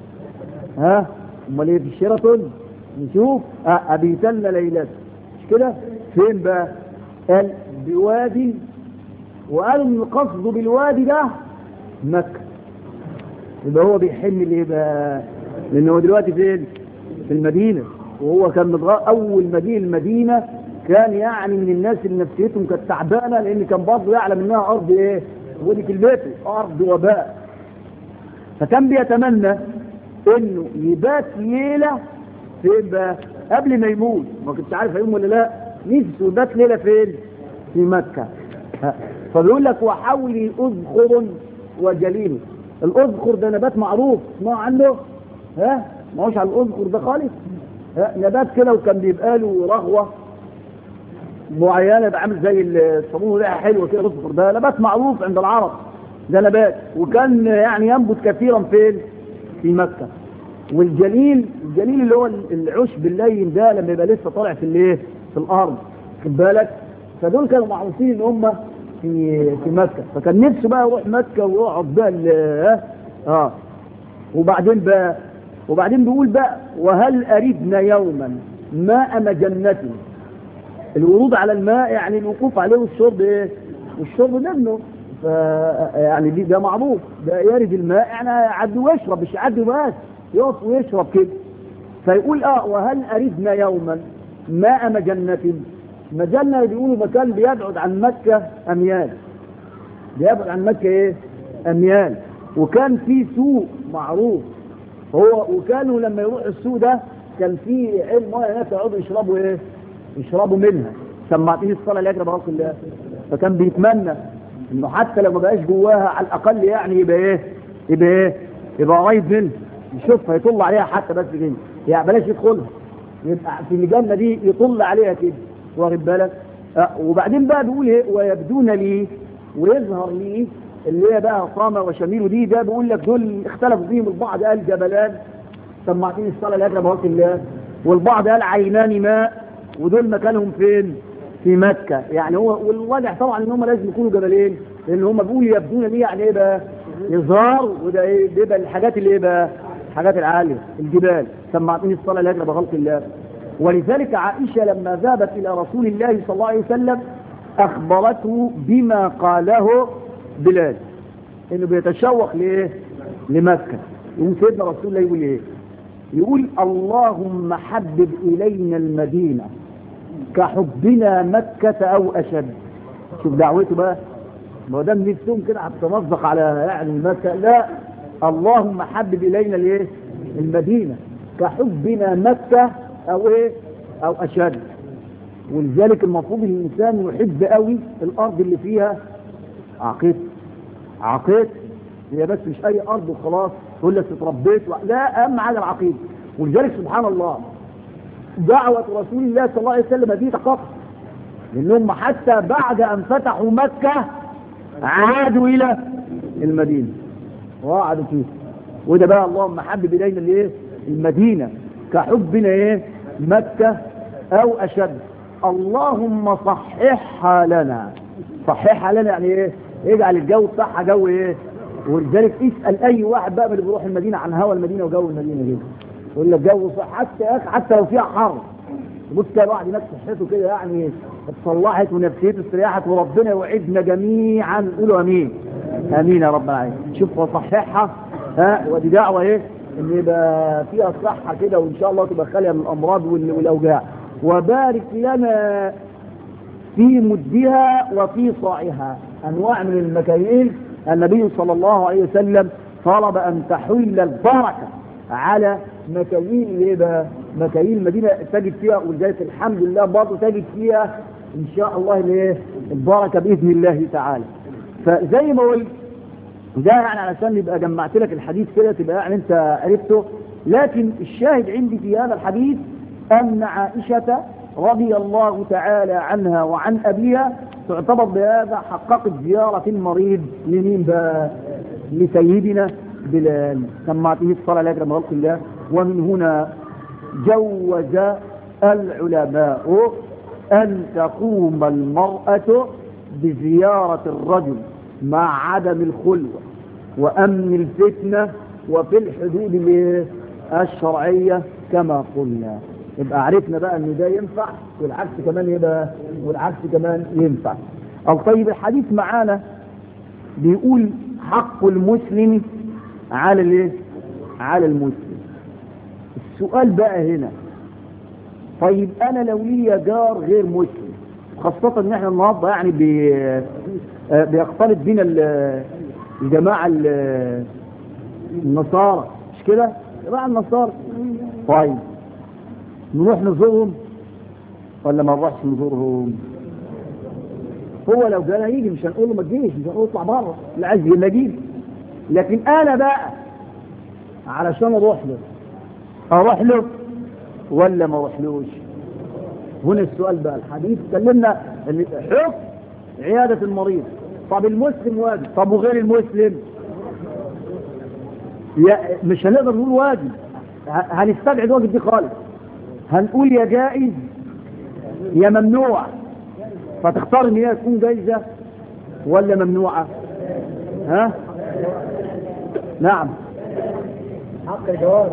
ها امال ايه؟ في الشيراتون؟ نشوف. اه ابيتن ليلة مش كده؟ فين بقى؟ قال بوادي، وقالوا ان قصده بالوادي ده مكة. يبقى هو بيحن ليه بقى؟ لان هو دلوقتي فين؟ في المدينة، وهو كان متغ... اول مدينة المدينة كان يعني من الناس اللي نفسيتهم كانت تعبانة، لان كان برضه يعلم انها ارض ايه؟ ودي كلمته ارض وباء. فكان بيتمنى انه يبات ليلة فين بقى؟ قبل ما يموت، ما كنتش عارف هيقوم ولا لا، نفسه يبات ليلة فين؟ في مكة. فبيقول لك وحولي اذخر وجليل. الاذخر ده نبات معروف، اسمعوا عنه؟ ها ما هوش على الاذخر ده خالص. ها نبات كده، وكان بيبقى له رغوه معينه، يبقى عامل زي الصابون، ريحه حلوه كده. الاذخر ده نبات معروف عند العرب، ده نبات، وكان يعني ينبت كثيرا فين؟ في مكه. والجليل، الجليل اللي هو العشب اللين ده لما يبقى لسه طالع في الايه؟ في الارض، خد بالك. فدول كانوا معروفين ان هم في في مكه. فكان نفسه بقى يروح مكه ويقعد بقى اه اه وبعدين بقى وبعدين بيقول بقى وهل أردنا يوما ماء مجنة. الورود على الماء يعني الوقوف عليه والشرب ايه؟ والشرب منه. ف يعني دي ده معروف، ده يرد الماء يعني يعدي ويشرب، مش يعدي بس يقف ويشرب كده. فيقول اه وهل أردنا يوما ماء مجنة. مجنة بيقولوا مكان بيبعد عن مكة أميال، بيبعد عن مكة ايه؟ أميال. وكان في سوق معروف هو، وكانوا لما يروح السوق ده كان في علم ميه هناك يقعدوا يشربوا ايه؟ يشربوا منها. سمعتني الصلاه اللي اجرى بقول الله. فكان بيتمنى انه حتى لو ما بقاش جواها على الاقل يعني يبقى ايه؟ يبقى ايه؟ يبقى قريب منها، يشوفها يطل عليها حتى بس كده، يعني بلاش يدخلها، يبقى في الجنه دي يطل عليها كده، واخد بالك؟ أه وبعدين بقى بيقول ايه؟ ويبدون لي، ويظهر لي اللي هي بقى قامة وشميل. دي ده بيقول لك دول اختلفوا فيهم، البعض قال جبلان، سمعتني الصلاة الأجرى بوقت الله، والبعض قال عينان ماء، ودول مكانهم فين؟ في مكة. يعني هو والواضح طبعا ان هم لازم يكونوا جبلين، لان هم بيقولوا يبدون ليه يعني ايه بقى؟ يظهر، وده ايه؟ بيبقى الحاجات اللي ايه بقى؟ الحاجات العالية، الجبال. سمعتني الصلاة الأجرى بخلق الله. ولذلك عائشة لما ذهبت إلى رسول الله صلى الله عليه وسلم أخبرته بما قاله بلال، انه بيتشوق لايه؟ لمكة. يقول سيدنا رسول الله يقول ايه؟ يقول اللهم حبب الينا المدينة كحبنا مكة او اشد. شوف دعوته بقى، ما دام نفسهم كده هتتمزق على يعني مكة، لا، اللهم حبب الينا الايه؟ المدينة كحبنا مكة او ايه؟ او اشد. ولذلك المفروض الانسان يحب قوي الارض اللي فيها عقيدة. عقيد هي بس مش اي ارض وخلاص تقول لك اتربيت و... لا، اهم حاجه العقيده. ولذلك سبحان الله دعوه رسول الله صلى الله عليه وسلم دي تقطع، لانهم حتى بعد ان فتحوا مكه عادوا الى المدينه وقعدوا فيها. وده بقى اللهم حبب الينا الايه؟ المدينه كحبنا ايه؟ مكه او اشد. اللهم صححها لنا. صححها لنا يعني ايه؟ اجعل الجو بتاعها جو ايه؟ ولذلك اسال اي واحد بقى من اللي بيروح المدينه عن هوا المدينه وجو المدينه دي، يقول لك جو صح، حتى حتى لو فيها حر. بص كده الواحد هناك صحته كده يعني اتصلحت ونفسيته استريحت، وربنا يوعدنا جميعا. قولوا امين. امين يا رب العالمين. شوف وصححها، ها، ودي دعوه ايه؟ ان يبقى فيها صحه كده، وان شاء الله تبقى خاليه من الامراض والاوجاع. وبارك لنا في مدها وفي صاعها. انواع من المكاييل النبي صلى الله عليه وسلم طلب ان تحل البركه على مكاييل ايه بقى؟ مكاييل المدينه تجد فيها، ولذلك الحمد لله برضه تجد فيها ان شاء الله الايه؟ البركه باذن الله تعالى. فزي ما قلت ده يعني علشان يبقى جمعت لك الحديث كده تبقى يعني انت عرفته. لكن الشاهد عندي في هذا الحديث ان عائشه رضي الله تعالى عنها وعن أبيها تعتبر بهذا حققت زيارة المريض لمين بقى؟ لسيدنا بلال. سمعته الصلاة لك مرض الله. ومن هنا جوز العلماء أن تقوم المرأة بزيارة الرجل مع عدم الخلوة وأمن الفتنة وفي الحدود الشرعية كما قلنا. يبقى عرفنا بقى ان ده ينفع والعكس كمان يبقى والعكس كمان ينفع. أو طيب الحديث معانا بيقول حق المسلم على الايه؟ على المسلم. السؤال بقى هنا، طيب انا لو ليا جار غير مسلم، خاصة ان احنا النهارده يعني بي بيختلط بينا الجماعة النصارى، مش كده؟ جماعة النصارى. طيب نروح نزورهم ولا ما نروحش نزورهم؟ هو لو جانا يجي مش هنقول له ما تجيش، مش هنقول اطلع بره، اللي عايز يجي يجي. لكن انا بقى علشان اروح له اروح له ولا ما اروحلوش؟ هنا السؤال بقى. الحديث اتكلمنا ان حكم عيادة المريض. طب المسلم واجب، طب وغير المسلم؟ مش هنقدر نقول واجب، هنستبعد واجب دي خالص، هنقول يا جائز يا ممنوع. فتختار ان هي تكون جائزة ولا ممنوعة؟ ها؟ نعم. حق الجواب.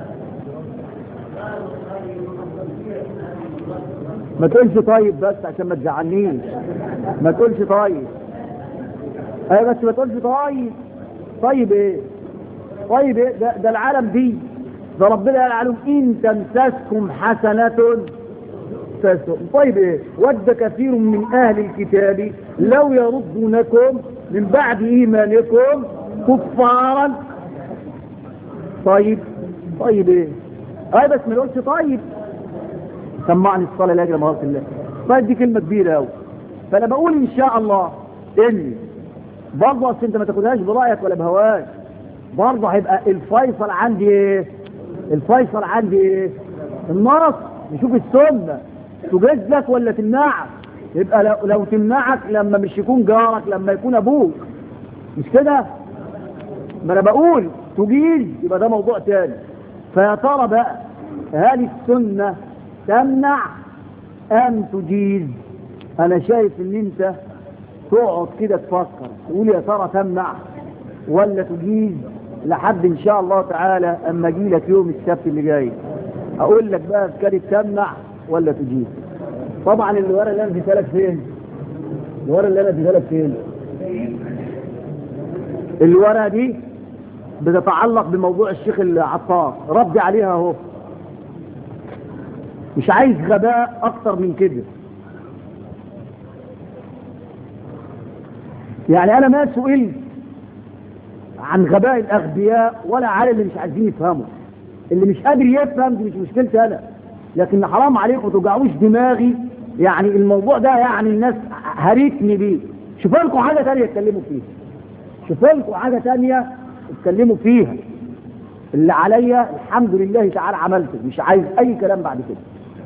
ما تقولش طيب بس عشان ما تزعلنيش، ما تقولش طيب. ايه بس ما تقولش طيب. طيب ايه؟ طيب ايه؟ ده, ده العالم دي، ده ربنا قال عليهم ان تمسسكم حسنة تسؤ. طيب ايه؟ ود كثير من اهل الكتاب لو يردونكم من بعد ايمانكم كفارا. طيب طيب ايه؟ ايه بس ما تقولش طيب. سمعني الصلاة لاجل مرض الله. طيب دي كلمة كبيرة قوي. فانا بقول ان شاء الله اني برضه، اصل انت ما تاخدهاش برأيك ولا بهواك، برضه هيبقى الفيصل عندي ايه؟ الفيصل عندي ايه؟ النص. نشوف السنة تجيز لك ولا تمنعك. يبقى لو, لو تمنعك لما مش يكون جارك، لما يكون ابوك، مش كده؟ ما انا بقول تجيز يبقى ده موضوع تاني. فيا ترى بقى هل السنة تمنع ام تجيز؟ انا شايف ان انت تقعد كده تفكر تقول يا ترى تمنع ولا تجيز لحد ان شاء الله تعالى اما اجي لك يوم السبت اللي جاي اقول لك بقى كانت تمنع ولا تجيز. طبعا الورقه اللي انا اديتها لك فين؟ الورقه اللي انا اديتها لك فين؟ الورقه دي بتتعلق بموضوع الشيخ العطار، ردي عليها اهو. مش عايز غباء اكتر من كده. يعني انا ما سئلت عن غباء الاغبياء ولا على اللي مش عايزين يفهموا. اللي مش قادر يفهم دي مش مشكلتي انا، لكن حرام عليكم ما توجعوش دماغي. يعني الموضوع ده يعني الناس هريتني بيه. شوفوا لكم حاجه ثانيه اتكلموا فيها، شوفوا لكم حاجه ثانيه اتكلموا فيها. اللي عليا الحمد لله تعالى عملته، مش عايز اي كلام بعد كده.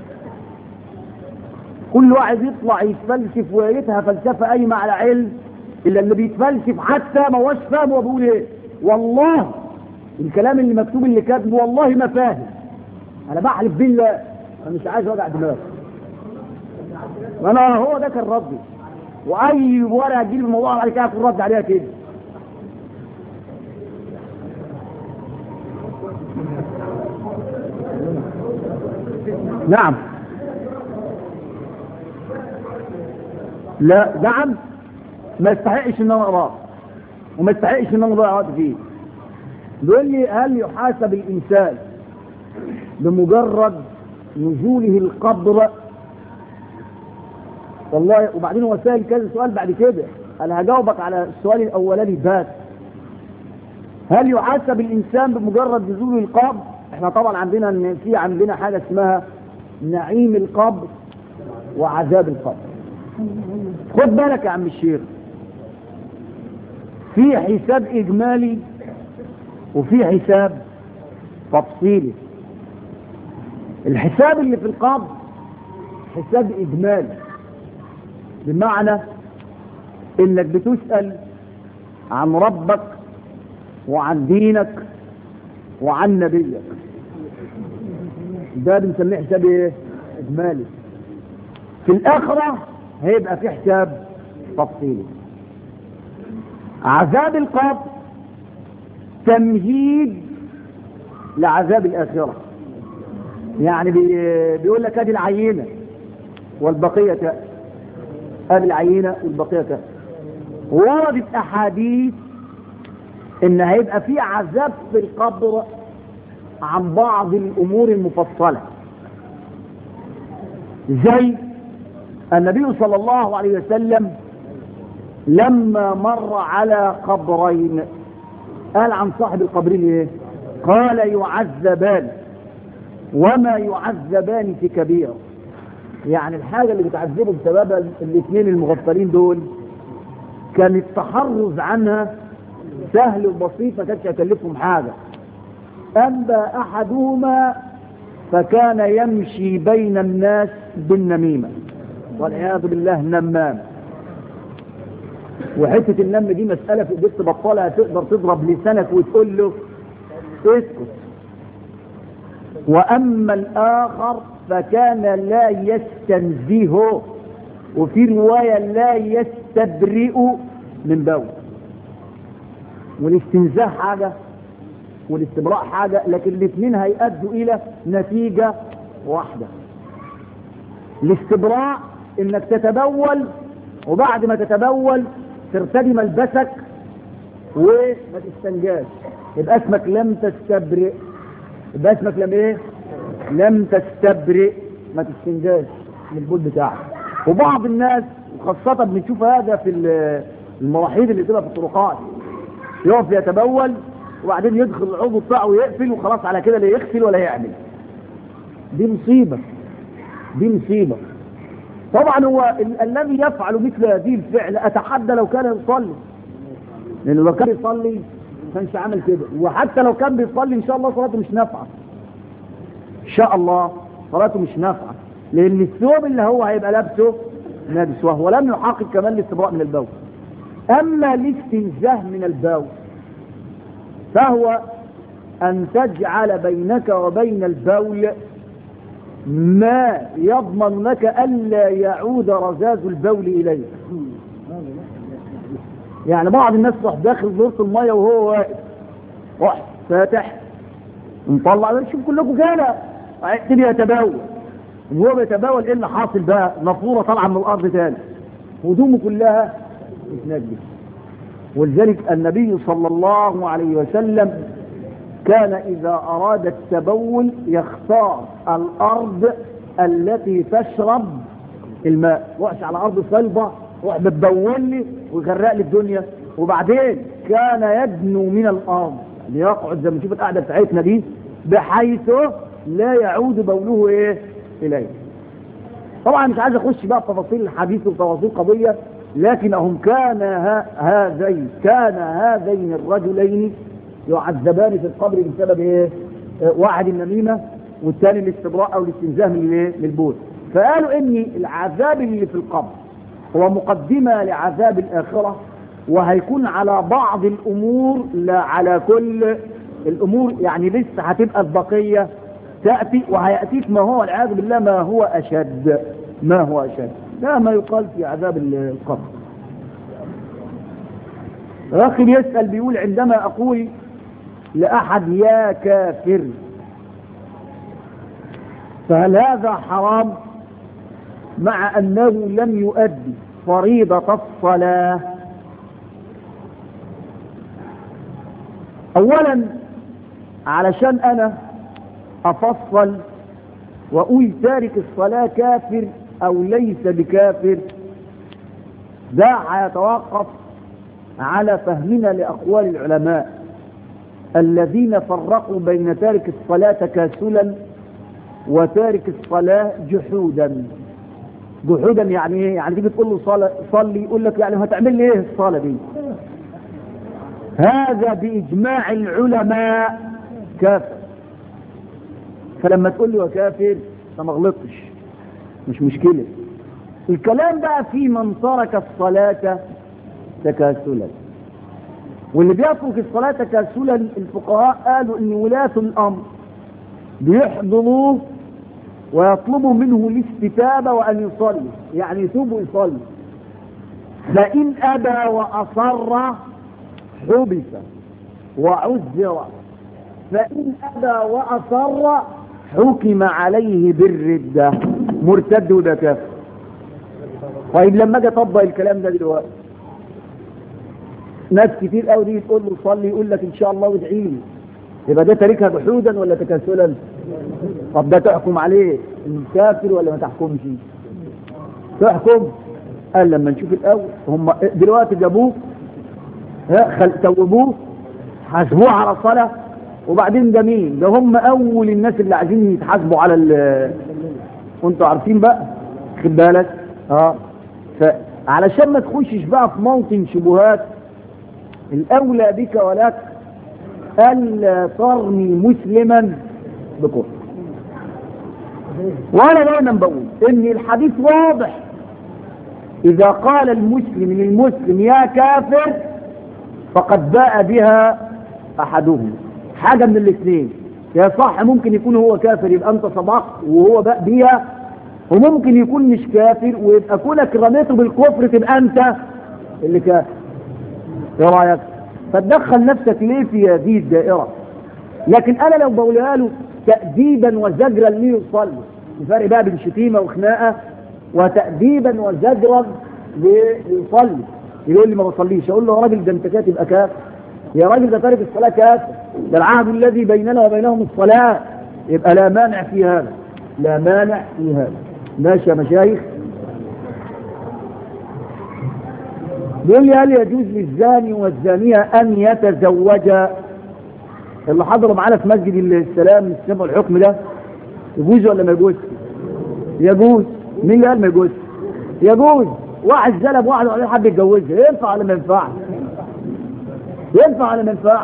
كل واحد يطلع يتفلسف ويريتها فلسفه قايمه على علم، الا اللي بيتفلسف حتى ما هوش فاهم هو بيقول ايه. والله الكلام اللي مكتوب اللي كاتبه والله ما فاهم، انا بحلف بالله. انا مش عايز اوجع دماغي، انا هو ده كان ردي. واي ورقه تجيب الموضوع على كده اكون رد عليها كده. نعم. لا نعم، ما يستحقش ان انا اقراه وما يستحقش ان انا اضيع وقت فيه. بيقول لي هل يحاسب الانسان بمجرد نزوله القبر؟ والله وبعدين هو سائل كذا سؤال بعد كده، انا هجاوبك على السؤال الاولاني بس. هل يحاسب الانسان بمجرد نزوله القبر؟ احنا طبعا عندنا ان في عندنا حاجه اسمها نعيم القبر وعذاب القبر. خد بالك يا عم الشيخ، في حساب اجمالي وفي حساب تفصيلي. الحساب اللي في القبر حساب اجمالي، بمعنى انك بتسأل عن ربك وعن دينك وعن نبيك. ده بنسميه حساب ايه؟ اجمالي. في الآخرة هيبقى في حساب تفصيلي. عذاب القبر تمهيد لعذاب الآخرة. يعني بيقول لك ادي العينة والبقية تأتي، ادي العينة والبقية تأتي. وردت أحاديث إن هيبقى في عذاب في القبر عن بعض الأمور المفصلة، زي النبي صلى الله عليه وسلم لما مر على قبرين قال عن صاحب القبرين ايه؟ قال يعذبان وما يعذبان في كبير. يعني الحاجة اللي بتعذبه بسبب الاثنين المغفلين دول كان التحرز عنها سهل وبسيط، ما كانش يكلفهم حاجة. أما أحدهما فكان يمشي بين الناس بالنميمة والعياذ بالله نمام. وحتة النم دي مسألة في ايديك تبطلها، تقدر تضرب لسانك وتقول له اسكت. وأما الآخر فكان لا يستنزه، وفي رواية لا يستبرئ من بول. والاستنزاه حاجة والاستبراء حاجة، لكن الاثنين هيؤدوا إلى نتيجة واحدة. الاستبراء انك تتبول وبعد ما تتبول ترتدي ملبسك وما تستنجاش، يبقى اسمك لم تستبرئ. يبقى اسمك لم ايه؟ لم تستبرئ، ما تستنجاش من البول بتاعك. وبعض الناس وخاصة بنشوف هذا في المراحيض اللي تبقى في الطرقات، يقف يتبول وبعدين يدخل العضو بتاعه ويقفل وخلاص على كده، لا يغسل ولا يعمل. دي مصيبة، دي مصيبة. طبعا هو الذي يفعل مثل هذه الفعل اتحدى لو كان يصلي، لانه لو كان يصلي ما كانش عمل كده. وحتى لو كان بيصلي ان شاء الله صلاته مش نافعه، ان شاء الله صلاته مش نافعه، لان الثوب اللي هو هيبقى لابسه نجس، وهو لم يحقق كمان الاستبراء من البول. اما الاستنزاه من البول فهو ان تجعل بينك وبين البول ما يضمن لك ألا يعود رذاذ البول إليك. يعني بعض الناس راح داخل دورة المية وهو واقف، راح فاتح مطلع، شوف كلكم كده هيبتدي يتبول، وهو بيتبول ايه اللي حاصل بقى؟ نافوره طالعه من الارض تاني، هدومه كلها بتنجس. ولذلك النبي صلى الله عليه وسلم كان إذا أراد التبول يختار الأرض التي تشرب الماء. وقش على أرض صلبة روح بتبول لي ويغرق لي الدنيا. وبعدين كان يدنو من الأرض، يعني يقعد زي ما نشوف القعدة بتاعتنا دي، بحيث لا يعود بوله إيه إليه. طبعا مش عايز أخش بقى في تفاصيل الحديث وتفاصيل قضية، لكنهم كان هذين كان هذين الرجلين يعذبان في القبر بسبب ايه؟ واحد النميمه والثاني الاستبراء او الاستنزاه من ايه؟ من البول. فقالوا ان العذاب اللي في القبر هو مقدمه لعذاب الاخره، وهيكون على بعض الامور لا على كل الامور. يعني لسه هتبقى البقيه تاتي، وهياتيك ما هو والعياذ بالله ما هو اشد، ما هو اشد. ده ما يقال في عذاب القبر. اخي يسال بيقول عندما اقول لأحد يا كافر فهل هذا حرام مع أنه لم يؤدي فريضة الصلاة؟ أولا علشان أنا أفصل وأقول تارك الصلاة كافر أو ليس بكافر، ده هيتوقف على فهمنا لأقوال العلماء الذين فرقوا بين تارك الصلاة تكاسلا وتارك الصلاة جحودا. جحودا يعني ايه؟ يعني تيجي تقول له صلي صلي يقول لك يعني هتعمل لي ايه الصلاة دي؟ هذا بإجماع العلماء كافر. فلما تقول له كافر فما غلطتش، مش مشكلة. الكلام بقى في من ترك الصلاة تكاسلا. واللي بيترك الصلاة تكاسلا الفقهاء قالوا ان ولاة الامر بيحضروا ويطلب منه الاستتابة وأن يصلي، يعني يتوب ويصلي. فإن أبى وأصر حبس وعذر، فإن أبى وأصر حكم عليه بالردة، مرتد وده كافر. طيب لما اجي اطبق الكلام ده دلوقتي، ناس كتير قوي دي تقول له صلي، يقول لك ان شاء الله وادعي لي، يبقى ده تاركها جحودا ولا تكاسلا؟ طب ده تحكم عليه الكافر ولا ما تحكمش؟ تحكم. قال لما نشوف الاول، هم دلوقتي جابوه توبوه حاسبوه على الصلاه، وبعدين ده مين؟ ده هم اول الناس اللي عايزين يتحاسبوا على ال وانتوا عارفين بقى، خد بالك. اه فعلشان ما تخشش بقى في موطن شبهات، الاولى بك ولك الا ترمي مسلما بكفر. وانا دايما بقول ان الحديث واضح، اذا قال المسلم للمسلم يا كافر فقد باء بها احدهم، حاجه من الاثنين، يا صح ممكن يكون هو كافر يبقى انت صدقت وهو باء بها، وممكن يكون مش كافر ويبقى كونك رميته بالكفر تبقى انت اللي كافر. ايه رايك؟ فتدخل نفسك ليه في هذه الدائره؟ لكن انا لو بقولها له تأديبا وزجرا ليصلي، الفرق بقى بين شتيمه وخناقه وتأديبا وزجرا ليصلي، يقول لي ما بصليش، اقول له يا راجل ده انت كاتب يبقى كافر، يا راجل ده تارك الصلاه كافر، ده العهد الذي بيننا وبينهم الصلاه، يبقى لا مانع في هذا، لا مانع في هذا. ماشي يا مشايخ؟ بيقول لي هل يجوز للزاني والزانية أن يتزوجا؟ اللي حضروا معانا في مسجد السلام سمعوا الحكم ده، يجوز ولا ما يجوز؟ يجوز. مين اللي قال ما يجوز؟ يجوز. واحد زلب واحد وبعدين حب يتجوزها، ينفع ولا ما ينفعش؟ ينفع ولا ما ينفعش؟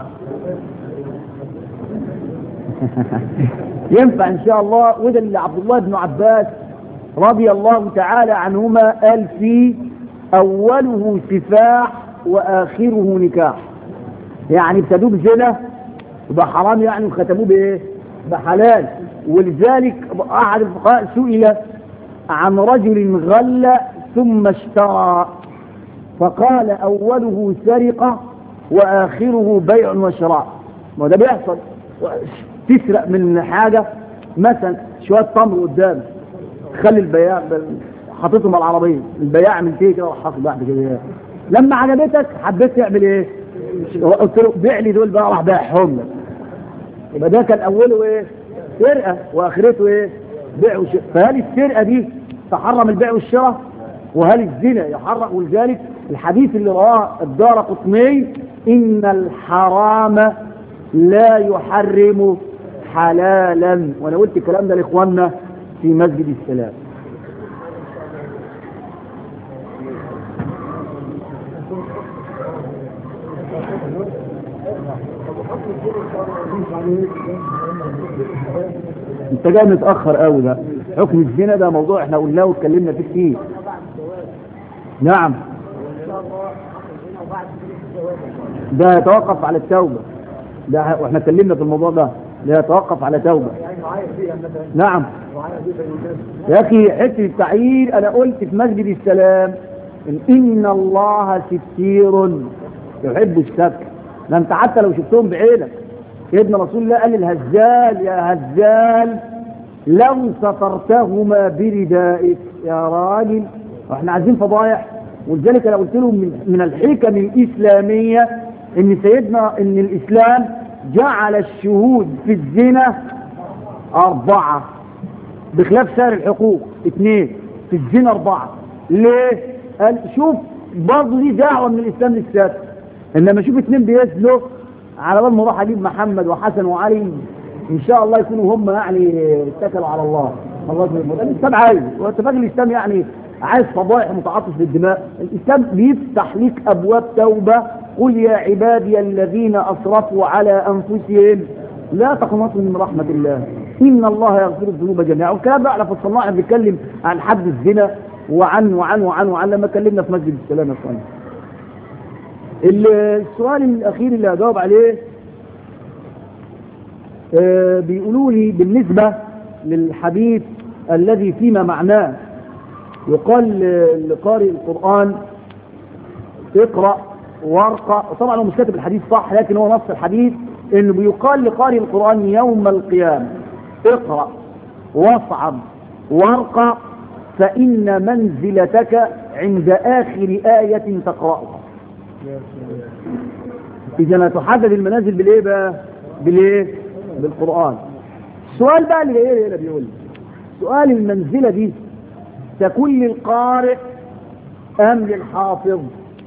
ينفع ان شاء الله. وده اللي عبد الله بن عباس رضي الله تعالى عنهما قال فيه اوله سفاح واخره نكاح، يعني ابتدوه بزنا يبقى حرام يعني، وختموه بايه؟ بحلال. ولذلك احد الفقهاء سئل عن رجل غل ثم اشترى فقال اوله سرقه واخره بيع وشراء. ما ده بيحصل، تسرق من حاجه مثلا شويه تمر قدامك، خلي البياع حاططهم على العربيه، البياع من تيجي كده وحاطط بعد كده، لما عجبتك حبيت تعمل ايه؟ قلت له بيع لي دول بقى، راح بايعهم لك. يبقى ده كان اوله ايه؟ سرقه واخرته ايه؟ بيع وشراء. فهل السرقه دي تحرم البيع والشراء؟ وهل الزنا يحرم؟ ولذلك الحديث اللي رواه الدارقطني ان الحرام لا يحرم حلالا، وانا قلت الكلام ده لاخواننا في مسجد السلام. انت جاي متاخر قوي. ده حكم الزنا ده موضوع احنا قلناه واتكلمنا فيه كتير. نعم، ده يتوقف على التوبه، ده واحنا اتكلمنا في الموضوع ده، ده يتوقف على توبه. نعم يا اخي، حته التعيير انا قلت في مسجد السلام إن, ان الله ستير يحب الستر. ده انت حتى لو شفتهم بعينك، سيدنا رسول الله قال للهزال يا هزال لو سترتهما بردائك. يا راجل احنا عايزين فضايح. ولذلك انا قلت لهم من, من الحكم الاسلاميه ان سيدنا ان الاسلام جعل الشهود في الزنا اربعه بخلاف سائر الحقوق اثنين، في الزنا اربعه. ليه؟ قال شوف برضه دي دعوه من الاسلام للستر، انما شوف اثنين بيزنوا على بال ما اروح اجيب محمد وحسن وعلي ان شاء الله يكونوا هم يعني اتكلوا على الله. الله يكرمك. الاسلام عايز، واتفاق الاسلام يعني عايز فضائح متعاطف للدماء. الاسلام بيفتح لك ابواب توبه. قل يا عبادي الذين اسرفوا على انفسهم لا تقنطوا من رحمه الله ان الله يغفر الذنوب جميعا. والكلام ده على فصلنا احنا بنتكلم عن حد الزنا وعن وعن وعن وعن لما اتكلمنا في مسجد السلام. يا اخوان السؤال الاخير اللي هجاوب عليه آه بيقولوا لي بالنسبه للحديث الذي فيما معناه. يقال لقارئ القرآن اقرأ وارقى، طبعا هو مش كاتب الحديث صح لكن هو نص الحديث انه بيقال لقارئ القرآن يوم القيامة اقرأ واصعد وارقى فإن منزلتك عند آخر آية تقرأها. إذا تحدد المنازل بالإيه بقى؟ بالإيه؟ بالقرآن. السؤال بقى اللي إيه اللي بيقول سؤال المنزلة دي تكون للقارئ أم للحافظ؟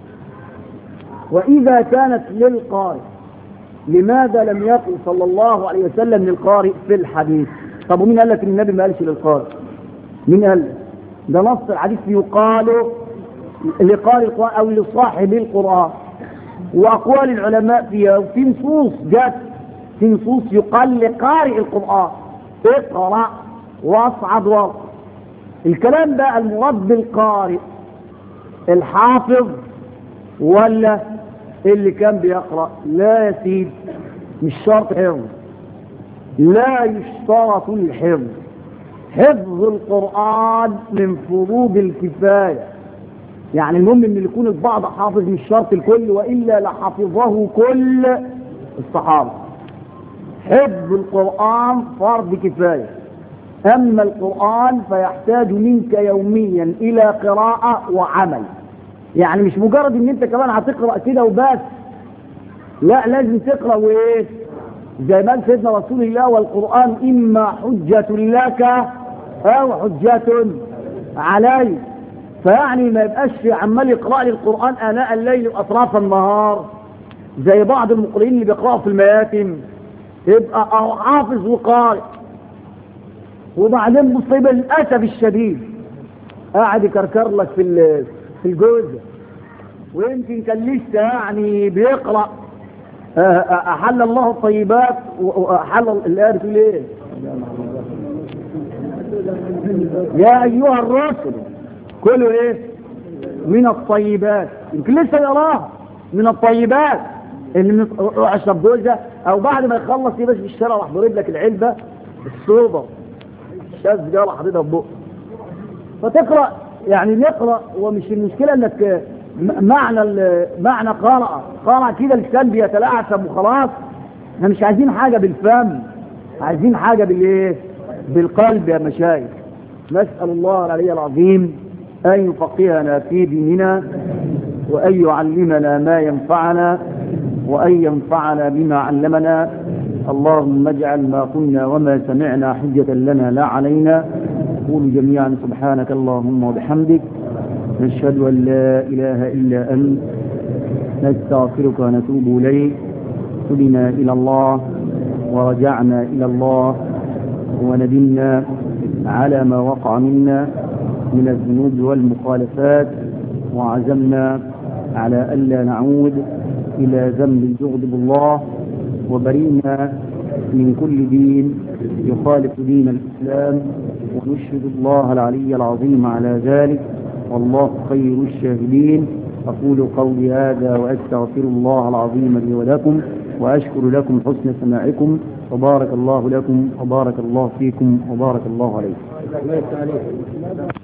وإذا كانت للقارئ لماذا لم يقل صلى الله عليه وسلم للقارئ في الحديث؟ طب ومين قال لك ان النبي ما قالش للقارئ؟ مين قال؟ ده نص الحديث يقال لقارئ القرآن او لصاحب القرآن، واقوال العلماء فيها، وفي نصوص جت في نصوص يقال لقارئ القرآن اقرأ واصعد وارقى. الكلام ده المراد بالقارئ الحافظ ولا اللي كان بيقرأ؟ لا يا سيدي، مش شرط حفظ، لا يشترط الحفظ. حفظ القرآن من فروض الكفاية، يعني المهم ان يكون البعض حافظ مش شرط الكل، وإلا لحفظه كل الصحابة. حفظ القرآن فرض كفاية، أما القرآن فيحتاج منك يوميا إلى قراءة وعمل. يعني مش مجرد ان انت كمان هتقرأ كده وبس، لا لازم تقرأ وايه زي ما قال سيدنا رسول الله والقرآن إما حجة لك أو حجة عليك. فيعني ما يبقاش عمال يقرأ لي القرآن آناء الليل وأطراف النهار زي بعض المقرئين اللي بيقرأوا في المياتم، يبقى حافظ وقارئ وبعدين مصيبة للأسف الشديد قاعد يكركر لك في في الجوزة، ويمكن كان لسه يعني بيقرأ أحل الله الطيبات وأحل الآية بتقول إيه؟ يا أيها الرسل كلوا إيه؟ من الطيبات. يمكن لسه يراها من الطيبات اللي اشرب جوزة، أو بعد ما يخلص يبقى في الشارع راح ضرب لك العلبة الصوبة الشاذ ده راح حاططها في بقه. فتقرأ يعني نقرأ، ومش المشكلة انك معنى معنى قراءة قراءة كده الكلب بيتلعثم وخلاص. احنا مش عايزين حاجة بالفم، عايزين حاجة بالايه؟ بالقلب يا مشايخ. نسأل الله العلي العظيم أن يفقهنا في ديننا، وأن يعلمنا ما ينفعنا، وأن ينفعنا بما علمنا. اللهم اجعل ما قلنا وما سمعنا حجة لنا لا علينا. قولوا جميعا سبحانك اللهم وبحمدك، نشهد أن لا إله إلا أنت، نستغفرك ونتوب إليك. تبنا إلى الله ورجعنا إلى الله، وندمنا على ما وقع منا من الذنوب والمخالفات، وعزمنا على ألا نعود إلى ذنب يغضب الله، وبرئنا من كل دين يخالف دين الإسلام، ونشهد الله العلي العظيم على ذلك، والله خير الشاهدين. أقول قولي هذا وأستغفر الله العظيم لي ولكم، وأشكر لكم حسن سماعكم، وبارك الله لكم وبارك الله فيكم وبارك الله عليكم.